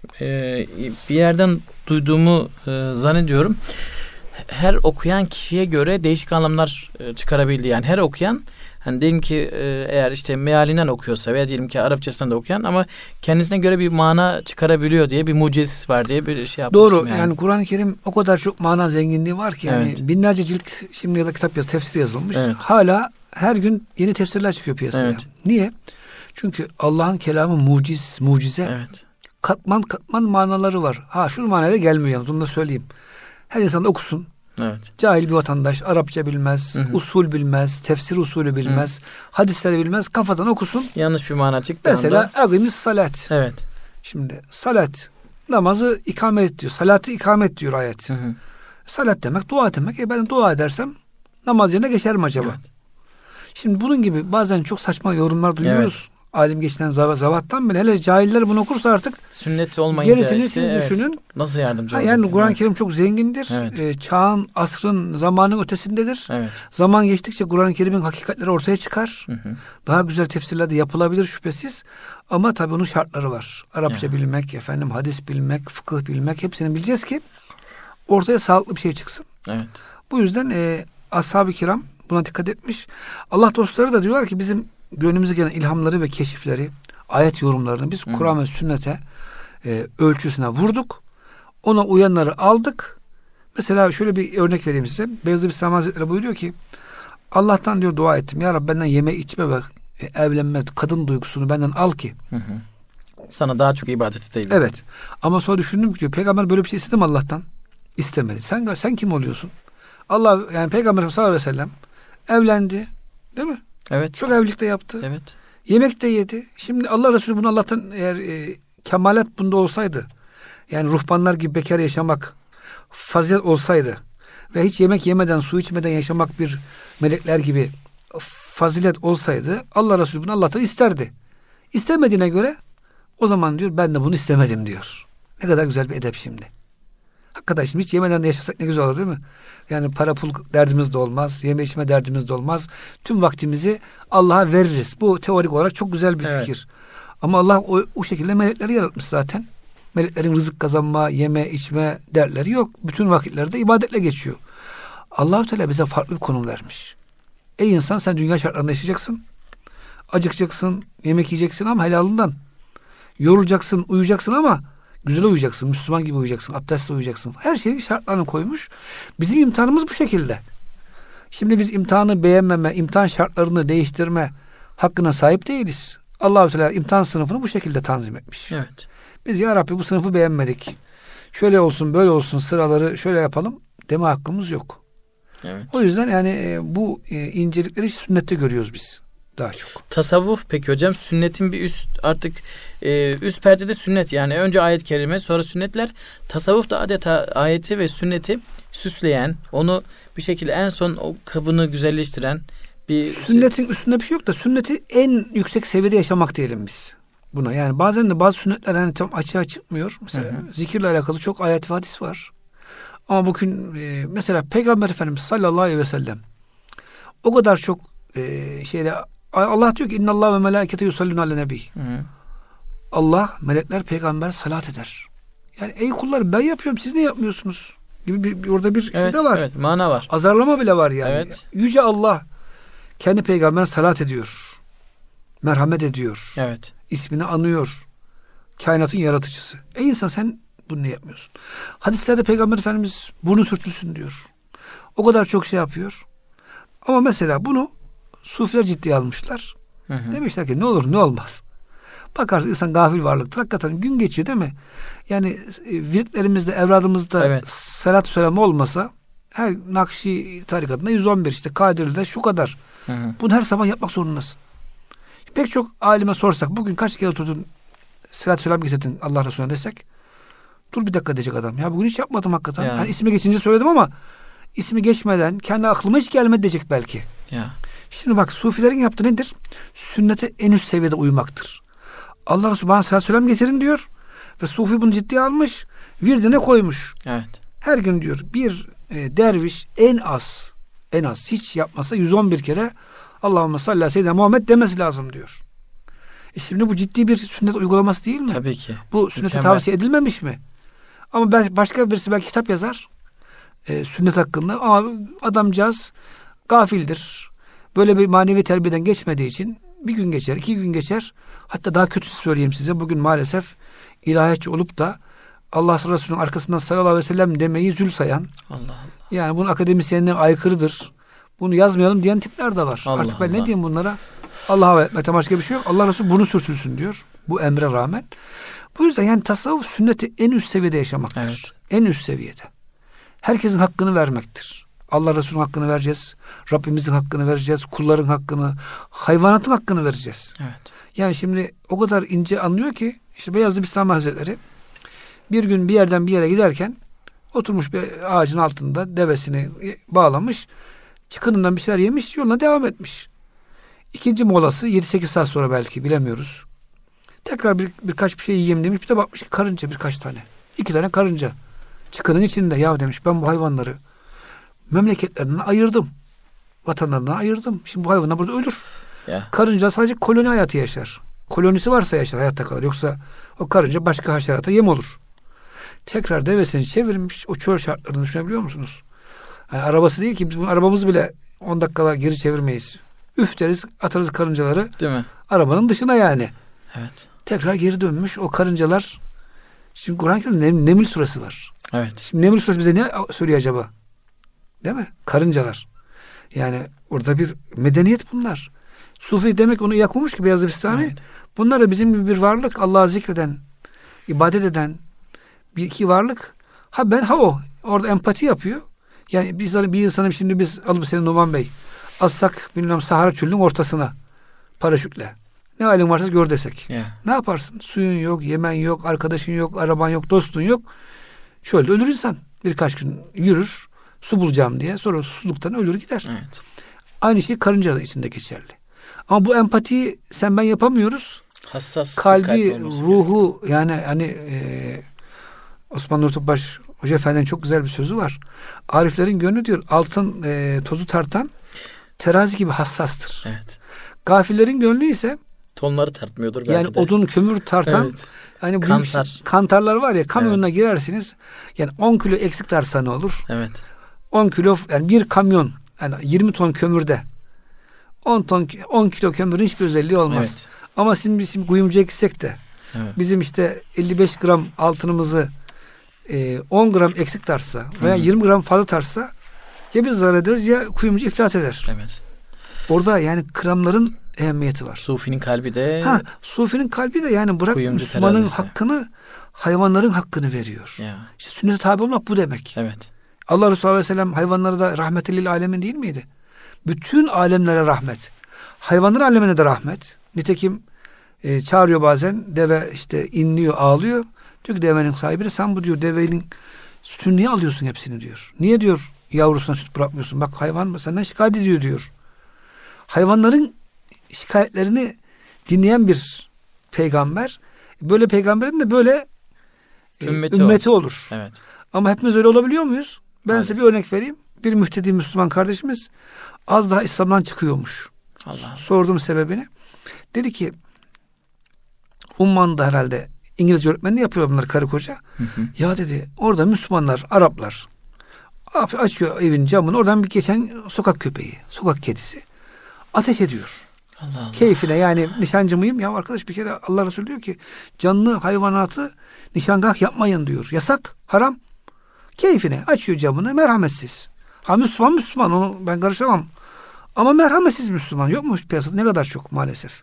bir yerden duyduğumu zannediyorum. Her okuyan kişiye göre değişik anlamlar çıkarabildi. Yani her okuyan, hani diyelim ki eğer işte mealinden okuyorsa veya diyelim ki Arapçasından da okuyan ama kendisine göre bir mana çıkarabiliyor diye bir mucizesi var diye bir şey yapmıştım. Doğru. Yani Kur'an-ı Kerim o kadar çok mana zenginliği var ki yani binlerce cilt şimdi ya da kitap tefsir yazılmış. Evet. Hala her gün yeni tefsirler çıkıyor piyasaya. Evet. Niye? Çünkü Allah'ın kelamı mucize. Evet. Katman manaları var. Şu manaya gelmiyor yalnız, onu da söyleyeyim. Her insan da okusun. Evet. Cahil bir vatandaş Arapça bilmez, usul bilmez, tefsir usulü bilmez, hadisleri bilmez, kafadan okusun. Yanlış bir mana çıktı. Mesela agimiz salat. Evet. Şimdi salat, namazı ikamet et diyor. Salatı ikamet diyor ayet. Salat demek dua demek. Ben dua edersem namaz yerine geçer mi acaba? Evet. Şimdi bunun gibi bazen çok saçma yorumlar duyuyoruz. Evet. Alim geçinen zavattan bile, hele cahiller bunu okursa artık sünnet olmayınca gerisini işte, siz düşünün. Nasıl yardımcı olur? Yani Kur'an-ı Kerim çok zengindir. Evet. Çağın, asrın, zamanın ötesindedir. Evet. Zaman geçtikçe Kur'an-ı Kerim'in hakikatleri ortaya çıkar. Daha güzel tefsirler de yapılabilir şüphesiz. Ama tabii onun şartları var. Arapça bilmek, hadis bilmek, fıkıh bilmek, hepsini bileceğiz ki ortaya sağlıklı bir şey çıksın. Evet. Bu yüzden ashab-ı kiram buna dikkat etmiş. Allah dostları da diyorlar ki bizim gönlümüze gelen ilhamları ve keşifleri, ayet yorumlarını biz Kur'an ve sünnete ölçüsüne vurduk. Ona uyanları aldık. Mesela şöyle bir örnek vereyim size. Beyazıt Bistami Hazretleri buyuruyor ki Allah'tan diyor dua ettim. Ya Rabbi benden yeme içme ve evlenme, kadın duygusunu benden al ki. Sana daha çok ibadet edeyim. Evet. Ama sonra düşündüm ki diyor, peygamber böyle bir şey istedim Allah'tan. İstemedi. Sen kim oluyorsun? Allah yani Peygamber sallallahu aleyhi ve sellem evlendi. Değil mi? Evet. Çok evlilik de yaptı. Evet. Yemek de yedi. Şimdi Allah Resulü bunu Allah'tan eğer kemalat bunda olsaydı, yani ruhbanlar gibi bekar yaşamak fazilet olsaydı ve hiç yemek yemeden, su içmeden yaşamak bir melekler gibi fazilet olsaydı Allah Resulü bunu Allah'tan isterdi. İstemediğine göre o zaman diyor ben de bunu istemedim diyor. Ne kadar güzel bir edep şimdi. Hakikaten şimdi hiç yemeden de yaşasak ne güzel olur değil mi? Yani para pul derdimiz de olmaz. Yeme içme derdimiz de olmaz. Tüm vaktimizi Allah'a veririz. Bu teorik olarak çok güzel bir fikir. Ama Allah o şekilde melekleri yaratmış zaten. Meleklerin rızık kazanma, yeme, içme dertleri yok. Bütün vakitlerde ibadetle geçiyor. Allah-u Teala bize farklı bir konum vermiş. Ey insan sen dünya şartlarında yaşayacaksın. Acıkacaksın, yemek yiyeceksin ama helalından. Yorulacaksın, uyuyacaksın ama güzel uyuyacaksın. Müslüman gibi uyuyacaksın. Abdestle uyuyacaksın. Her şeyin şartlarını koymuş. Bizim imtihanımız bu şekilde. Şimdi biz imtihanı beğenmeme, imtihan şartlarını değiştirme hakkına sahip değiliz. Allah-u Teala imtihan sınıfını bu şekilde tanzim etmiş. Evet. Biz ya Rabbi bu sınıfı beğenmedik. Şöyle olsun, böyle olsun, sıraları şöyle yapalım deme hakkımız yok. Evet. O yüzden yani bu incelikleri sünnette görüyoruz biz daha çok. Tasavvuf peki hocam sünnetin bir üst artık üst perdede sünnet yani önce ayet-i kerime sonra sünnetler, tasavvuf da adeta ayeti ve sünneti süsleyen, onu bir şekilde en son o kabını güzelleştiren bir sünnetin üstünde bir şey yok da sünneti en yüksek seviyede yaşamak diyelim biz buna. Yani bazen de bazı sünnetler hani tam açığa çıkmıyor. Mesela zikirle alakalı çok ayet ve hadis var. Ama bugün mesela Peygamber Efendimiz sallallahu aleyhi ve sellem o kadar çok Allah diyor ki innallahu ve melâikete yusallûne alen nebi. Allah, melekler, peygamber salat eder. Yani ey kullar ben yapıyorum siz ne yapmıyorsunuz? Gibi orada bir şey de var. Evet, mana var. Azarlama bile var yani. Evet. Yüce Allah kendi peygamberine salat ediyor. Merhamet ediyor. Evet. İsmini anıyor. Kainatın yaratıcısı. Ey insan sen bunu ne yapmıyorsun? Hadislerde Peygamber Efendimiz burnu sürtülsün diyor. O kadar çok şey yapıyor. Ama mesela bunu Sufiler ciddiye almışlar. Demişler ki ne olur ne olmaz. Bakarsın insan gafil varlıktır. Hakikaten gün geçiyor değil mi? Yani viritlerimizde, evradımızda salat-ı selam olmasa her Nakşi tarikatında 111 işte Kadirli'de şu kadar. Bunu her sabah yapmak zorundasın. Pek çok alime sorsak bugün kaç kere oturdun salat-ı selam getirdin Allah Resulü'ne desek dur bir dakika diyecek adam. Ya bugün hiç yapmadım hakikaten. Yani. Hani ismi geçince söyledim ama ismi geçmeden kendi aklıma hiç gelmedi diyecek belki. Ya. Şimdi bak Sufilerin yaptığı nedir? Sünnete en üst seviyede uymaktır. Allah Resulü bana salat selam getirin diyor. Ve Sufi bunu ciddiye almış. Virdine koymuş. Evet. Her gün diyor bir derviş en az hiç yapmasa 111 kere Allahümme salli aleyhi seyyidina Muhammed demesi lazım diyor. Şimdi bu ciddi bir sünnet uygulaması değil mi? Tabii ki. Bu sünnete tavsiye edilmemiş mi? Ama başka birisi belki kitap yazar. Sünnet hakkında ama adamcağız gafildir. Böyle bir manevi terbiyeden geçmediği için bir gün geçer, 2 gün geçer. Hatta daha kötüsü söyleyeyim size. Bugün maalesef ilahiyatçı olup da Allah Resulü'nün arkasından sallallahu aleyhi ve sellem demeyi zül sayan. Allah Allah. Yani bunun akademisyenine aykırıdır. Bunu yazmayalım diyen tipler de var. Allah Artık ben Allah. ne diyeyim bunlara? Allah'a etmekten başka bir şey yok. Allah Resulü bunu sürtülsün diyor. Bu emre rağmen. Bu yüzden yani tasavvuf sünneti en üst seviyede yaşamaktır. Evet. En üst seviyede. Herkesin hakkını vermektir. Allah Resulü'nün hakkını vereceğiz. Rabbimizin hakkını vereceğiz. Kulların hakkını, hayvanatın hakkını vereceğiz. Evet. Yani şimdi o kadar ince anlıyor ki işte Beyazıt Bistami Hazretleri bir gün bir yerden bir yere giderken oturmuş bir ağacın altında devesini bağlamış. Çıkınından bir şeyler yemiş, yoluna devam etmiş. İkinci molası 7-8 saat sonra belki bilemiyoruz. Tekrar birkaç bir şey yiyeyim demiş. Bir de bakmış ki karınca birkaç tane. 2 tane karınca. Çıkının içinde ya demiş ben bu hayvanları memleketlerinden ayırdım. Vatanlarından ayırdım. Şimdi bu hayvanlar burada ölür. Ya. Karınca sadece koloni hayatı yaşar. Kolonisi varsa yaşar, hayatta kalır. Yoksa o karınca başka haşerata yem olur. Tekrar devesini çevirmiş. O çöl şartlarını düşünebiliyor musunuz? Yani arabası değil ki, biz arabamızı bile 10 dakikada geri çevirmeyiz. Üf deriz, atarız karıncaları. Değil mi? Arabanın dışına yani. Evet. Tekrar geri dönmüş o karıncalar. Şimdi Kur'an-ı Kerim'de Neml suresi var. Evet. Şimdi Neml suresi bize ne söylüyor acaba? Değil mi? Karıncalar. Yani orada bir medeniyet bunlar. Sufi demek onu yakmamış ki Beyazıt Bistami. Evet. Bunlar da bizim gibi bir varlık. Allah'ı zikreden, ibadet eden bir iki varlık. O. Orada empati yapıyor. Yani bir insanım şimdi biz alıp seni Numan Bey atsak bilmem Sahara çölünün ortasına paraşütle. Ne halin varsa gör desek. Yeah. Ne yaparsın? Suyun yok, yemen yok, arkadaşın yok, araban yok, dostun yok. Şöyle ölür insan. Birkaç gün yürür, su bulacağım diye. Sonra susuzluktan ölür gider. Evet. Aynı şey karınca da içinde geçerli. Ama bu empatiyi sen ben yapamıyoruz. Hassas, kalbi, ruhu yani hani Osman Nur Topbaş Hoca Efendi'nin çok güzel bir sözü var. Ariflerin gönlü diyor altın tozu tartan terazi gibi hassastır. Evet. Gafillerin gönlü ise tonları tartmıyordur belki yani de. odun kömür tartan evet. hani büyük kantarlar var ya kamyonuna girersiniz. Yani 10 kilo eksik tartsa ne olur? Evet. 10 kilo yani bir kamyon yani 20 ton kömürde 10 kilo kömürün hiçbir özelliği olmaz. Evet. Ama bizim kuyumcuya gitsek de bizim işte 55 gram altınımızı 10 gram eksik tartsa veya 20 gram fazla tartsa ya biz zarar ederiz ya kuyumcu iflas eder. Evet. Orada yani gramların ehemmiyeti var. Sufinin kalbi de Sufinin kalbi de yani bırak Müslümanın terazisi. Hakkını hayvanların hakkını veriyor. Ya. İşte sünnete tabi olmak bu demek. Evet. Allah Resulü Aleyhisselam hayvanlara da rahmetil alemin değil miydi? Bütün alemlere rahmet. Hayvanlar alemine de rahmet. Nitekim çağırıyor bazen deve işte inliyor ağlıyor. Diyor ki devenin sahibine sen bu diyor devenin sütünü niye alıyorsun hepsini diyor. Niye diyor yavrusuna süt bırakmıyorsun? Bak hayvan senden şikayet ediyor diyor. Hayvanların şikayetlerini dinleyen bir peygamber. Böyle peygamberin de böyle ümmeti olur. Evet. Ama hepimiz öyle olabiliyor muyuz? Ben size bir örnek vereyim. Bir mühtedi Müslüman kardeşimiz az daha İslam'dan çıkıyormuş. Allah. Sordum sebebini. Dedi ki Umman'da herhalde İngilizce öğretmenliği yapıyor bunlar karı koca. Ya dedi orada Müslümanlar, Araplar açıyor evin camını. Oradan bir geçen sokak köpeği, sokak kedisi ateş ediyor. Allah Allah. Keyfine yani nişancı mıyım? Ya arkadaş bir kere Allah Resulü diyor ki canlı hayvanatı nişangah yapmayın diyor. Yasak, haram. Keyfine açıyor camını merhametsiz. Müslüman onu ben karışamam. Ama merhametsiz Müslüman yok mu piyasada? Ne kadar çok maalesef.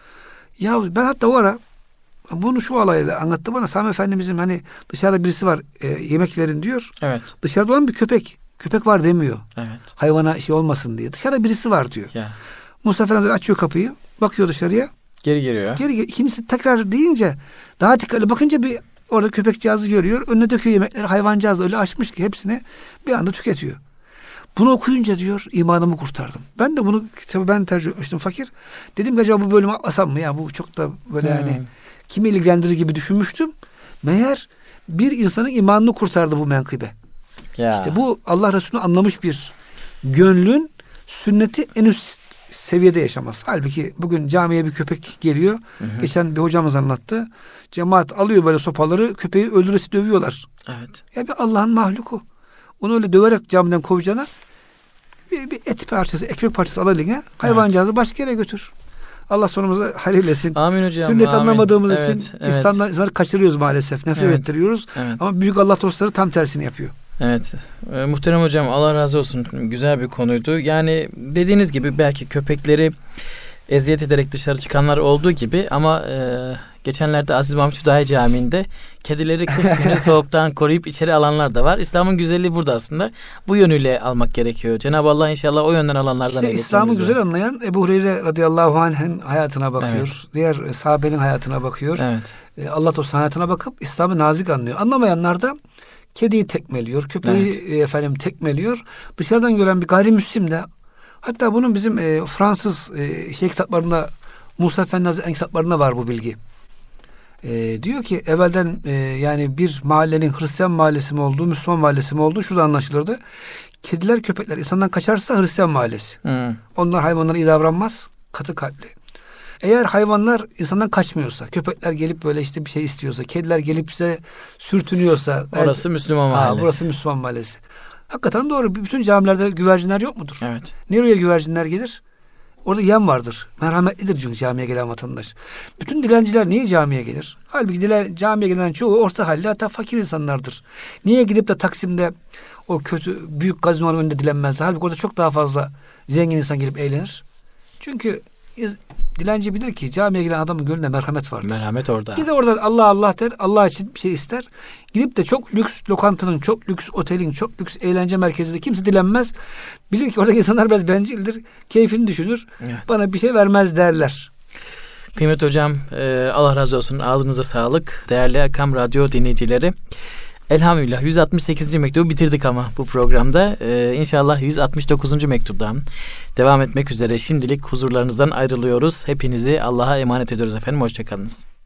Ya ben hatta o ara bunu şu olayla anlattı bana. Sami Efendimizin hani dışarıda birisi var yemek verin diyor. Evet. Dışarıda olan bir köpek. Köpek var demiyor. Evet. Hayvana şey olmasın diye. Dışarıda birisi var diyor. Ya. Mustafa Efendimiz açıyor kapıyı. Bakıyor dışarıya. Geri geliyor. İkincisi tekrar deyince daha dikkatli bakınca bir orada köpekcağızı görüyor. Önüne döküyor yemekleri. Hayvancağız da öyle açmış ki hepsini bir anda tüketiyor. Bunu okuyunca diyor imanımı kurtardım. Ben de bunu kitabı ben tercih etmiştim fakir. Dedim ki acaba bu bölümü atlasam mı ya bu çok da böyle yani kimi ilgilendirir gibi düşünmüştüm. Meğer bir insanın imanını kurtardı bu menkıbe. Ya. İşte bu Allah Resulü'nü anlamış bir gönlün sünneti en üst seviyede yaşaması. Halbuki bugün camiye bir köpek geliyor. Geçen bir hocamız anlattı. Cemaat alıyor böyle sopaları köpeği öldüresi dövüyorlar. Evet. Ya bir Allah'ın mahluku. Onu öyle döverek camiden kovacağına bir et parçası, ekmek parçası al eline. Hayvancağızı başka yere götür. Allah sonumuza hayırlesin. Amin hocam. Sünnet anlamadığımız evet, için İslam'dan kaçırıyoruz maalesef. Nefret ettiriyoruz. Evet. Ama büyük Allah dostları tam tersini yapıyor. Evet. Muhterem hocam Allah razı olsun. Güzel bir konuydu. Yani dediğiniz gibi belki köpekleri eziyet ederek dışarı çıkanlar olduğu gibi ama geçenlerde Aziz Mahmut Hüdayi Camii'nde kedileri kış günü soğuktan koruyup içeri alanlar da var. İslam'ın güzelliği burada aslında. Bu yönüyle almak gerekiyor. Cenab-ı Allah inşallah o yönden alanlardan eylesin. İslam'ı güzel anlayan Ebu Hureyre radıyallahu anh'ın hayatına bakıyor. Evet. Diğer sahabenin hayatına bakıyor. Evet. Allah dostlarının hayatına bakıp İslam'ı nazik anlıyor. Anlamayanlar da kediyi tekmeliyor, köpeği tekmeliyor. Dışarıdan gören bir gayrimüslim de hatta bunun bizim Fransız kitaplarında Musa Efendi Hazretleri'nin kitaplarında var bu bilgi. Diyor ki evvelden yani bir mahallenin Hristiyan mahallesi mi olduğu, Müslüman mahallesi mi olduğu şurada anlaşılırdı. Kediler, köpekler insandan kaçarsa Hristiyan mahallesi. Onlar hayvanlara iyi davranmaz, katı kalpli. Eğer hayvanlar insandan kaçmıyorsa, köpekler gelip böyle işte bir şey istiyorsa, kediler gelip bize sürtünüyorsa. Orası Müslüman mahallesi. Burası Müslüman mahallesi. Hakikaten doğru. Bütün camilerde güvercinler yok mudur? Evet. Nereye güvercinler gelir? Orada yem vardır. Merhametlidir çünkü camiye gelen vatandaş. Bütün dilenciler niye camiye gelir? Halbuki camiye gelen çoğu orta halli, hatta fakir insanlardır. Niye gidip de Taksim'de o kötü büyük gazinoların önünde dilenmezler? Halbuki orada çok daha fazla zengin insan gelip eğlenir. Çünkü dilenci bilir ki camiye gelen adamın gönlünde merhamet vardır. Merhamet orada. Gidip orada Allah Allah der. Allah için bir şey ister. Gidip de çok lüks lokantanın, çok lüks otelin, çok lüks eğlence merkezinde kimse dilenmez. Bilir ki oradaki insanlar biraz bencildir. Keyfini düşünür. Evet. Bana bir şey vermez derler. Kıymet hocam, Allah razı olsun. Ağzınıza sağlık. Değerli Erkam Radyo dinleyicileri. Elhamdülillah 168. mektubu bitirdik ama bu programda. İnşallah 169. mektuptan devam etmek üzere. Şimdilik huzurlarınızdan ayrılıyoruz. Hepinizi Allah'a emanet ediyoruz efendim. Hoşçakalınız.